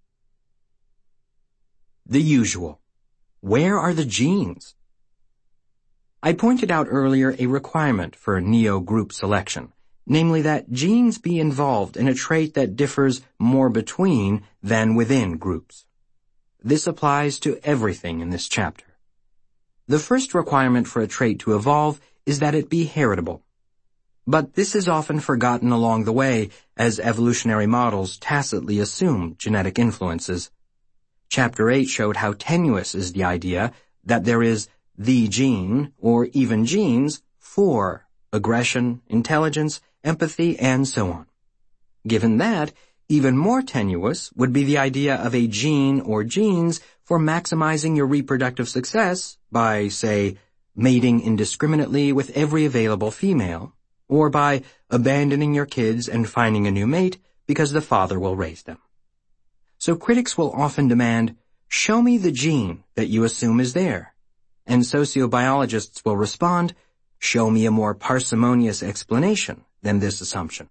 The usual. Where are the genes? I pointed out earlier a requirement for neo-group selection, namely that genes be involved in a trait that differs more between than within groups. This applies to everything in this chapter. The first requirement for a trait to evolve is that it be heritable. But this is often forgotten along the way as evolutionary models tacitly assume genetic influences. Chapter 8 showed how tenuous is the idea that there is the gene, or even genes, for aggression, intelligence, empathy, and so on. Given that, even more tenuous would be the idea of a gene or genes for maximizing your reproductive success by, say, mating indiscriminately with every available female, or by abandoning your kids and finding a new mate because the father will raise them. So critics will often demand, show me the gene that you assume is there. And sociobiologists will respond, show me a more parsimonious explanation than this assumption.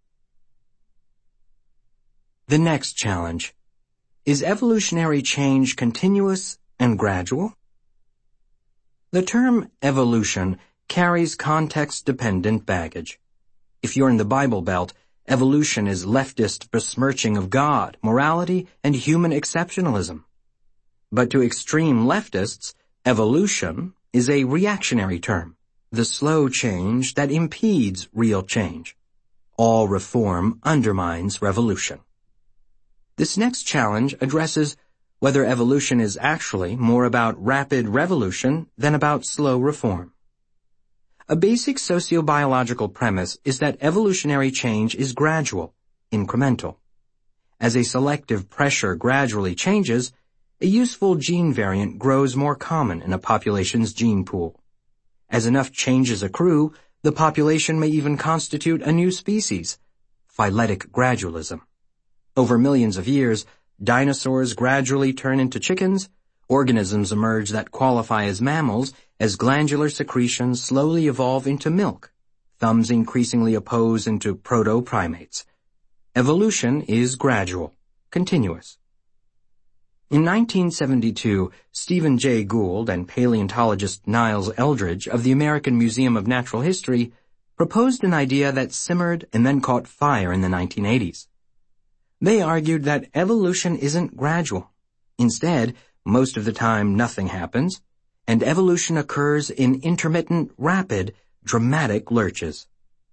The next challenge. Is evolutionary change continuous and gradual? The term evolution carries context-dependent baggage. If you're in the Bible Belt, evolution is leftist besmirching of God, morality, and human exceptionalism. But to extreme leftists, evolution is a reactionary term, the slow change that impedes real change. All reform undermines revolution. This next challenge addresses whether evolution is actually more about rapid revolution than about slow reform. A basic sociobiological premise is that evolutionary change is gradual, incremental. As a selective pressure gradually changes, a useful gene variant grows more common in a population's gene pool. As enough changes accrue, the population may even constitute a new species, phyletic gradualism. Over millions of years, dinosaurs gradually turn into chickens, organisms emerge that qualify as mammals as glandular secretions slowly evolve into milk, thumbs increasingly oppose into proto-primates. Evolution is gradual, continuous. In 1972, Stephen Jay Gould and paleontologist Niles Eldredge of the American Museum of Natural History proposed an idea that simmered and then caught fire in the 1980s. They argued that evolution isn't gradual. Instead, most of the time nothing happens, and evolution occurs in intermittent, rapid, dramatic lurches.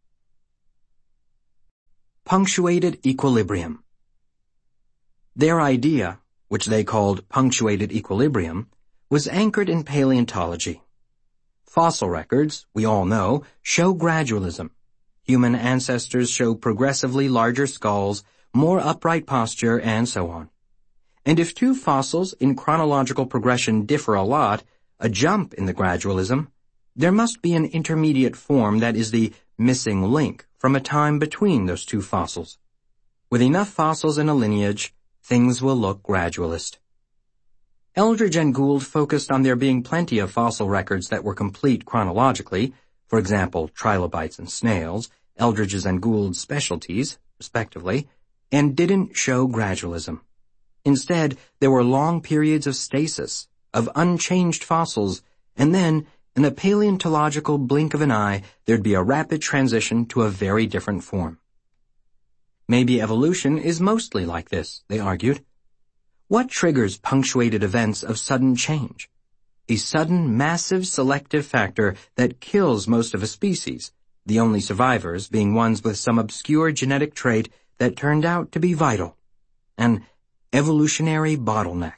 Punctuated equilibrium. Their idea, which they called punctuated equilibrium, was anchored in paleontology. Fossil records, we all know, show gradualism. Human ancestors show progressively larger skulls, more upright posture, and so on. And if two fossils in chronological progression differ a lot, a jump in the gradualism, there must be an intermediate form that is the missing link from a time between those two fossils. With enough fossils in a lineage, things will look gradualist. Eldredge and Gould focused on there being plenty of fossil records that were complete chronologically, for example, trilobites and snails, Eldredge's and Gould's specialties, respectively, and didn't show gradualism. Instead, there were long periods of stasis, of unchanged fossils, and then, in a paleontological blink of an eye, there'd be a rapid transition to a very different form. Maybe evolution is mostly like this, they argued. What triggers punctuated events of sudden change? A sudden, massive selective factor that kills most of a species, the only survivors being ones with some obscure genetic trait that turned out to be vital. An evolutionary bottleneck.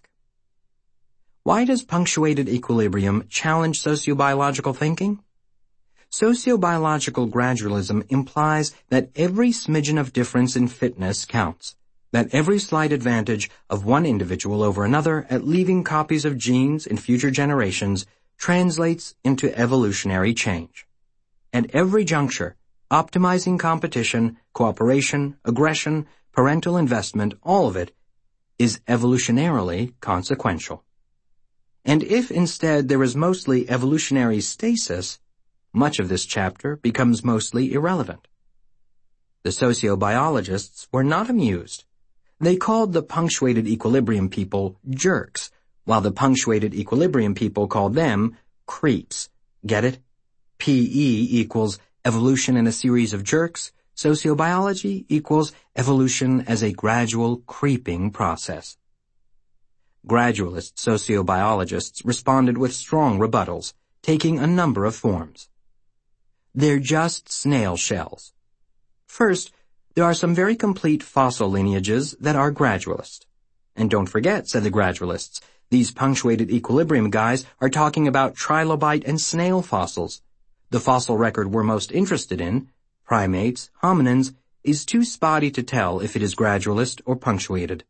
Why does punctuated equilibrium challenge sociobiological thinking? Sociobiological gradualism implies that every smidgen of difference in fitness counts, that every slight advantage of one individual over another at leaving copies of genes in future generations translates into evolutionary change. At every juncture, optimizing competition, cooperation, aggression, parental investment, all of it, is evolutionarily consequential. And if instead there is mostly evolutionary stasis, much of this chapter becomes mostly irrelevant. The sociobiologists were not amused. They called the punctuated equilibrium people jerks, while the punctuated equilibrium people called them creeps. Get it? PE equals evolution in a series of jerks. Sociobiology equals evolution as a gradual creeping process. Gradualist sociobiologists responded with strong rebuttals, taking a number of forms. They're just snail shells. First, there are some very complete fossil lineages that are gradualist. And don't forget, said the gradualists, these punctuated equilibrium guys are talking about trilobite and snail fossils. The fossil record we're most interested in, primates, hominins, is too spotty to tell if it is gradualist or punctuated.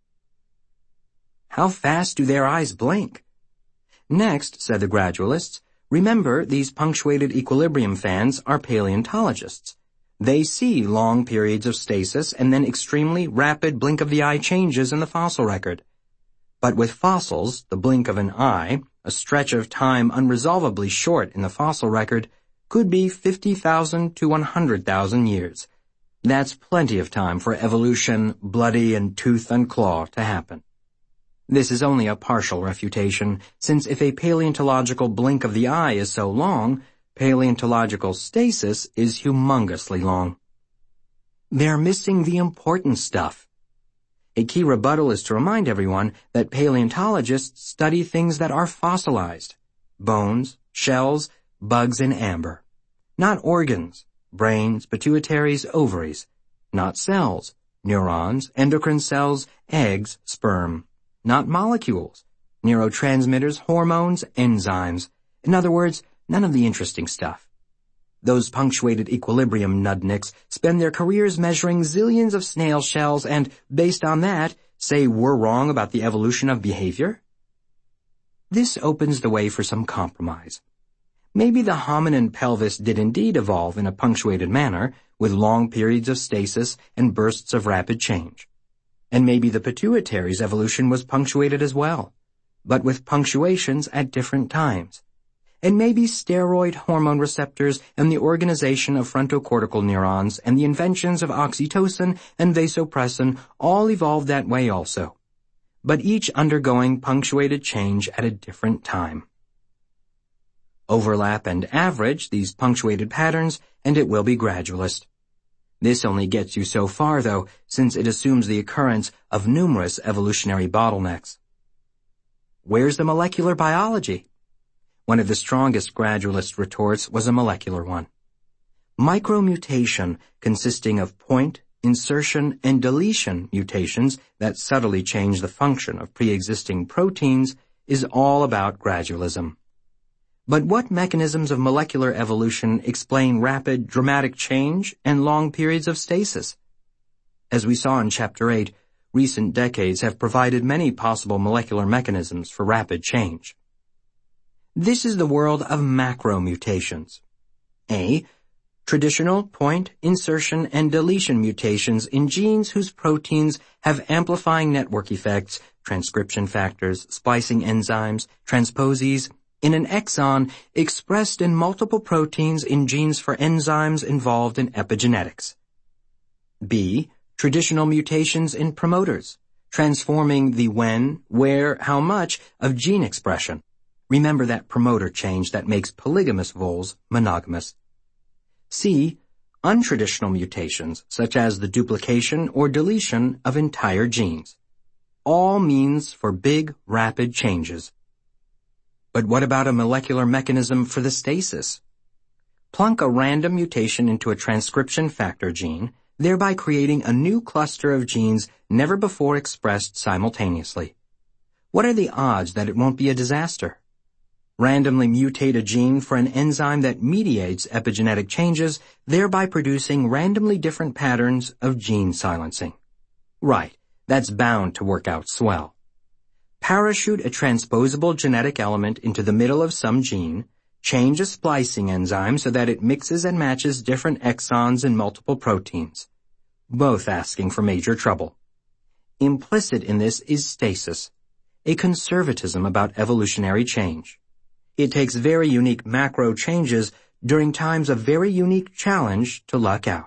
How fast do their eyes blink? Next, said the gradualists, remember these punctuated equilibrium fans are paleontologists. They see long periods of stasis and then extremely rapid blink-of-the-eye changes in the fossil record. But with fossils, the blink of an eye, a stretch of time unresolvably short in the fossil record, could be 50,000 to 100,000 years. That's plenty of time for evolution, bloody and tooth and claw, to happen. This is only a partial refutation, since if a paleontological blink of the eye is so long, paleontological stasis is humongously long. They're missing the important stuff. A key rebuttal is to remind everyone that paleontologists study things that are fossilized: bones, shells, bugs in amber. Not organs, brains, pituitaries, ovaries. Not cells, neurons, endocrine cells, eggs, sperm. Not molecules, neurotransmitters, hormones, enzymes. In other words, none of the interesting stuff. Those punctuated equilibrium nudniks spend their careers measuring zillions of snail shells and, based on that, say we're wrong about the evolution of behavior? This opens the way for some compromise. Maybe the hominin pelvis did indeed evolve in a punctuated manner, with long periods of stasis and bursts of rapid change. And maybe the pituitary's evolution was punctuated as well, but with punctuations at different times. And maybe steroid hormone receptors and the organization of frontocortical neurons and the inventions of oxytocin and vasopressin all evolved that way also, but each undergoing punctuated change at a different time. Overlap and average these punctuated patterns, and it will be gradualist. This only gets you so far, though, since it assumes the occurrence of numerous evolutionary bottlenecks. Where's the molecular biology? One of the strongest gradualist retorts was a molecular one. Micromutation, consisting of point, insertion, and deletion mutations that subtly change the function of pre-existing proteins, is all about gradualism. But what mechanisms of molecular evolution explain rapid, dramatic change and long periods of stasis? As we saw in Chapter 8, recent decades have provided many possible molecular mechanisms for rapid change. This is the world of macromutations. A. Traditional point, insertion, and deletion mutations in genes whose proteins have amplifying network effects, transcription factors, splicing enzymes, transposase, in an exon expressed in multiple proteins in genes for enzymes involved in epigenetics. B. traditional mutations in promoters, transforming the when, where, how much of gene expression. Remember that promoter change that makes polygamous voles monogamous. C. Untraditional mutations, such as the duplication or deletion of entire genes. All means for big, rapid changes. But what about a molecular mechanism for the stasis? Plunk a random mutation into a transcription factor gene, thereby creating a new cluster of genes never before expressed simultaneously. What are the odds that it won't be a disaster? Randomly mutate a gene for an enzyme that mediates epigenetic changes, thereby producing randomly different patterns of gene silencing. Right, that's bound to work out swell. Parachute a transposable genetic element into the middle of some gene, change a splicing enzyme so that it mixes and matches different exons in multiple proteins, both asking for major trouble. Implicit in this is stasis, a conservatism about evolutionary change. It takes very unique macro changes during times of very unique challenge to luck out.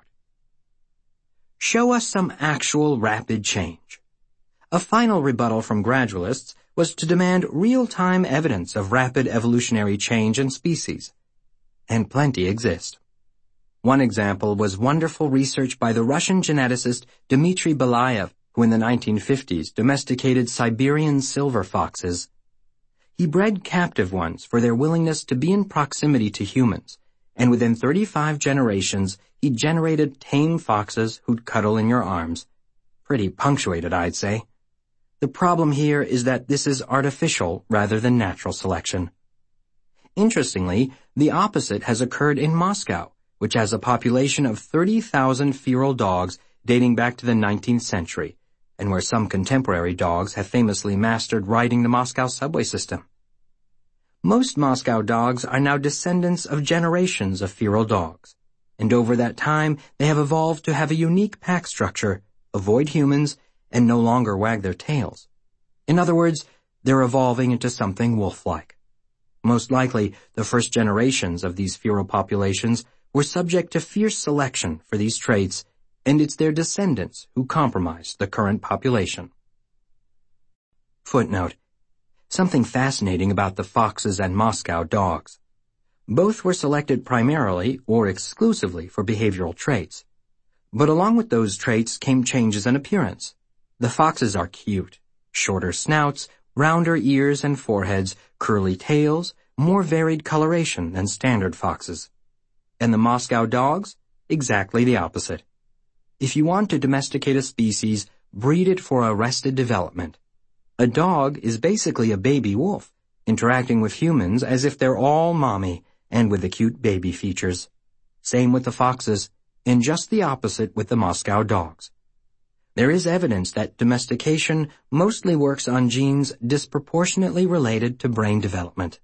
Show us some actual rapid change. A final rebuttal from gradualists was to demand real-time evidence of rapid evolutionary change in species. And plenty exist. One example was wonderful research by the Russian geneticist Dmitry Belayev, who in the 1950s domesticated Siberian silver foxes. He bred captive ones for their willingness to be in proximity to humans, and within 35 generations he generated tame foxes who'd cuddle in your arms. Pretty punctuated, I'd say. The problem here is that this is artificial rather than natural selection. Interestingly, the opposite has occurred in Moscow, which has a population of 30,000 feral dogs dating back to the 19th century, and where some contemporary dogs have famously mastered riding the Moscow subway system. Most Moscow dogs are now descendants of generations of feral dogs, and over that time they have evolved to have a unique pack structure, avoid humans, and no longer wag their tails. In other words, they're evolving into something wolf-like. Most likely, the first generations of these feral populations were subject to fierce selection for these traits, and it's their descendants who compromised the current population. Footnote: something fascinating about the foxes and Moscow dogs. Both were selected primarily or exclusively for behavioral traits. But along with those traits came changes in appearance. The foxes are cute. Shorter snouts, rounder ears and foreheads, curly tails, more varied coloration than standard foxes. And the Moscow dogs? Exactly the opposite. If you want to domesticate a species, breed it for arrested development. A dog is basically a baby wolf, interacting with humans as if they're all mommy and with the cute baby features. Same with the foxes, and just the opposite with the Moscow dogs. There is evidence that domestication mostly works on genes disproportionately related to brain development.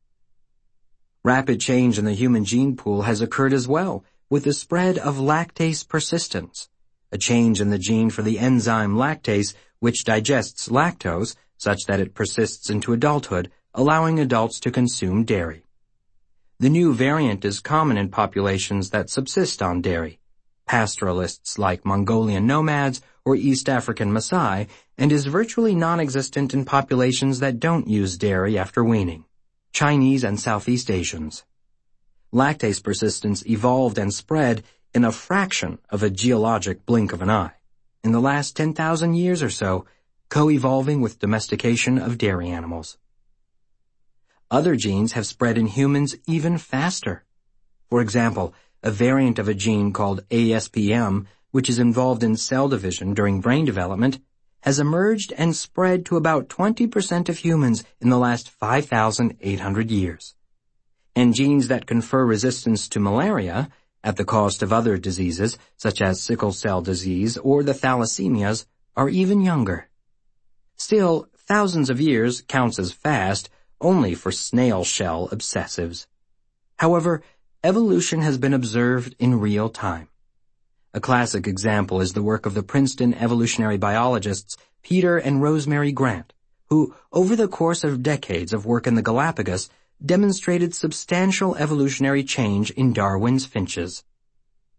Rapid change in the human gene pool has occurred as well, with the spread of lactase persistence, a change in the gene for the enzyme lactase which digests lactose such that it persists into adulthood, allowing adults to consume dairy. The new variant is common in populations that subsist on dairy, pastoralists like Mongolian nomads or East African Maasai, and is virtually non-existent in populations that don't use dairy after weaning, Chinese and Southeast Asians. Lactase persistence evolved and spread in a fraction of a geologic blink of an eye, in the last 10,000 years or so, co-evolving with domestication of dairy animals. Other genes have spread in humans even faster. For example, a variant of a gene called ASPM, which is involved in cell division during brain development, has emerged and spread to about 20% of humans in the last 5,800 years. And genes that confer resistance to malaria, at the cost of other diseases such as sickle cell disease or the thalassemias, are even younger. Still, thousands of years counts as fast only for snail shell obsessives. However, evolution has been observed in real time. A classic example is the work of the Princeton evolutionary biologists Peter and Rosemary Grant, who, over the course of decades of work in the Galapagos, demonstrated substantial evolutionary change in Darwin's finches.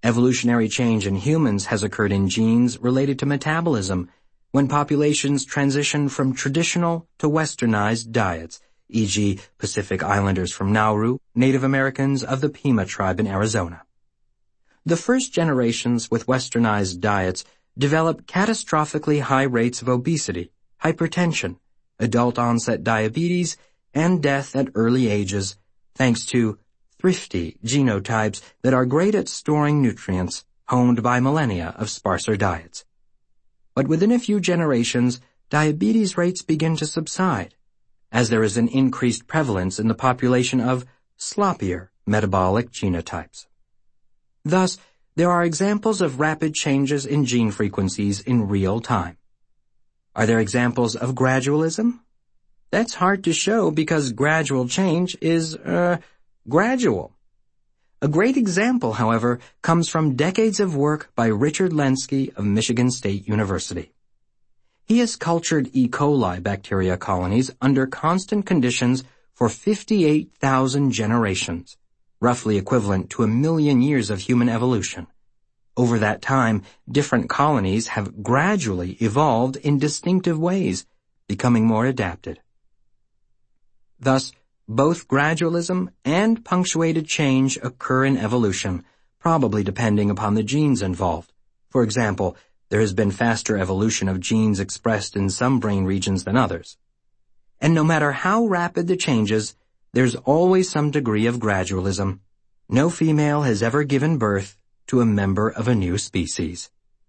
Evolutionary change in humans has occurred in genes related to metabolism, when populations transition from traditional to westernized diets, e.g. Pacific Islanders from Nauru, Native Americans of the Pima tribe in Arizona. The first generations with westernized diets developed catastrophically high rates of obesity, hypertension, adult-onset diabetes, and death at early ages, thanks to thrifty genotypes that are great at storing nutrients, honed by millennia of sparser diets. But within a few generations, diabetes rates begin to subside, as there is an increased prevalence in the population of sloppier metabolic genotypes. Thus, there are examples of rapid changes in gene frequencies in real time. Are there examples of gradualism? That's hard to show because gradual change is, gradual. A great example, however, comes from decades of work by Richard Lenski of Michigan State University. He has cultured E. coli bacteria colonies under constant conditions for 58,000 generations, roughly equivalent to 1 million years of human evolution. Over that time, different colonies have gradually evolved in distinctive ways, becoming more adapted. Thus, both gradualism and punctuated change occur in evolution, probably depending upon the genes involved. For example, there has been faster evolution of genes expressed in some brain regions than others. And no matter how rapid the changes, there's always some degree of gradualism. No female has ever given birth to a member of a new species.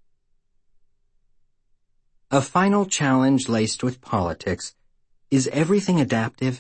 A final challenge laced with politics. Is everything adaptive?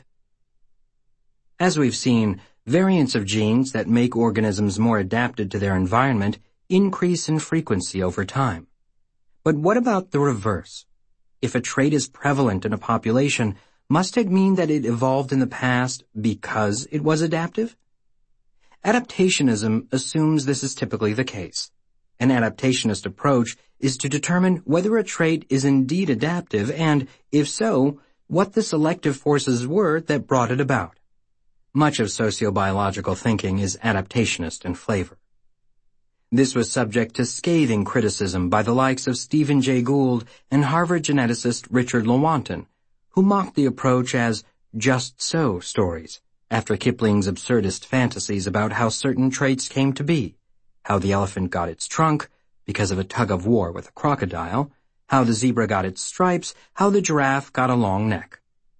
As we've seen, variants of genes that make organisms more adapted to their environment increase in frequency over time. But what about the reverse? If a trait is prevalent in a population, must it mean that it evolved in the past because it was adaptive? Adaptationism assumes this is typically the case. An adaptationist approach is to determine whether a trait is indeed adaptive and, if so, what the selective forces were that brought it about. Much of sociobiological thinking is adaptationist in flavor. This was subject to scathing criticism by the likes of Stephen Jay Gould and Harvard geneticist Richard Lewontin, who mocked the approach as just-so stories, after Kipling's absurdist fantasies about how certain traits came to be, how the elephant got its trunk because of a tug-of-war with a crocodile, how the zebra got its stripes, how the giraffe got a long neck.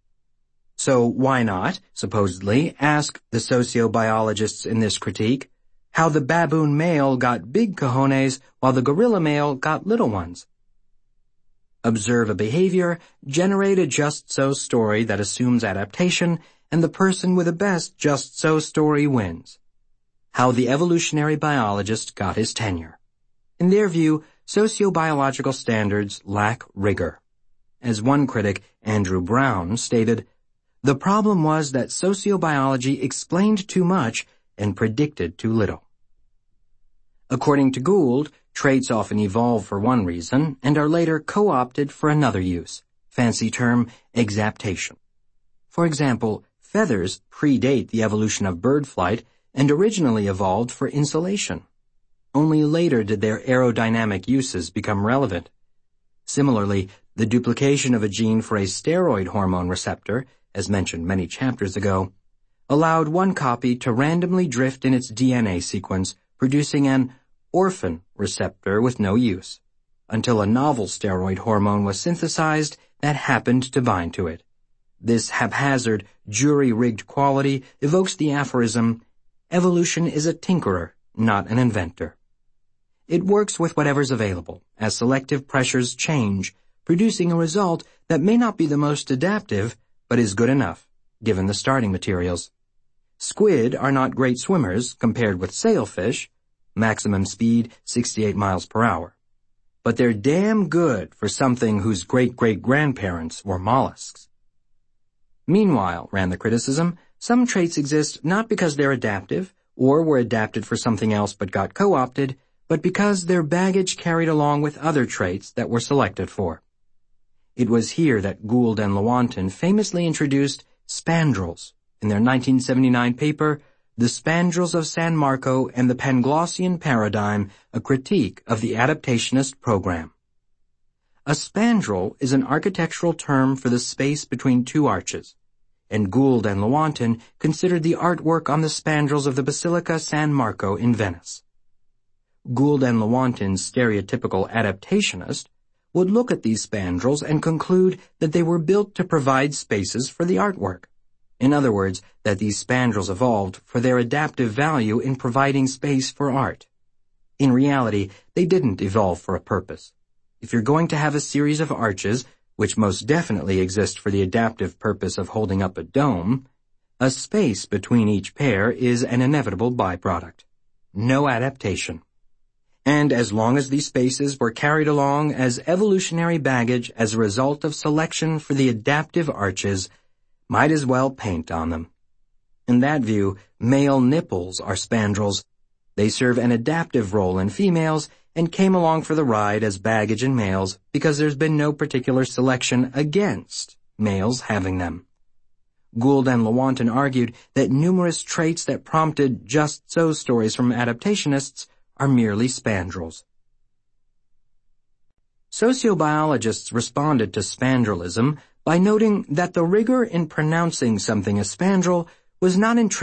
So why not, supposedly, ask the sociobiologists in this critique how the baboon male got big cojones while the gorilla male got little ones? Observe a behavior, generate a just-so story that assumes adaptation, and the person with the best just-so story wins. How the evolutionary biologist got his tenure. In their view, sociobiological standards lack rigor. As one critic, Andrew Brown, stated, "The problem was that sociobiology explained too much and predicted too little." According to Gould, traits often evolve for one reason and are later co-opted for another use, fancy term exaptation. For example, feathers predate the evolution of bird flight and originally evolved for insulation. Only later did their aerodynamic uses become relevant. Similarly, the duplication of a gene for a steroid hormone receptor, as mentioned many chapters ago, allowed one copy to randomly drift in its DNA sequence, producing an orphan receptor with no use, until a novel steroid hormone was synthesized that happened to bind to it. This haphazard, jury-rigged quality evokes the aphorism, "Evolution is a tinkerer, not an inventor." It works with whatever's available, as selective pressures change, producing a result that may not be the most adaptive, but is good enough, given the starting materials. Squid are not great swimmers compared with sailfish, maximum speed 68 miles per hour. But they're damn good for something whose great-great-grandparents were mollusks. Meanwhile, ran the criticism, some traits exist not because they're adaptive, or were adapted for something else but got co-opted, but because they're baggage carried along with other traits that were selected for. It was here that Gould and Lewontin famously introduced spandrels in their 1979 paper, The Spandrels of San Marco and the Panglossian Paradigm, a Critique of the Adaptationist Program. A spandrel is an architectural term for the space between two arches, and Gould and Lewontin considered the artwork on the spandrels of the Basilica San Marco in Venice. Gould and Lewontin's stereotypical adaptationist would look at these spandrels and conclude that they were built to provide spaces for the artwork. In other words, that these spandrels evolved for their adaptive value in providing space for art. In reality, they didn't evolve for a purpose. If you're going to have a series of arches, which most definitely exist for the adaptive purpose of holding up a dome, a space between each pair is an inevitable byproduct. No adaptation. And as long as these spaces were carried along as evolutionary baggage as a result of selection for the adaptive arches, might as well paint on them. In that view, male nipples are spandrels. They serve an adaptive role in females and came along for the ride as baggage in males because there's been no particular selection against males having them. Gould and Lewontin argued that numerous traits that prompted just-so stories from adaptationists are merely spandrels. Sociobiologists responded to spandrelism by noting that the rigor in pronouncing something a spandrel was not intrinsic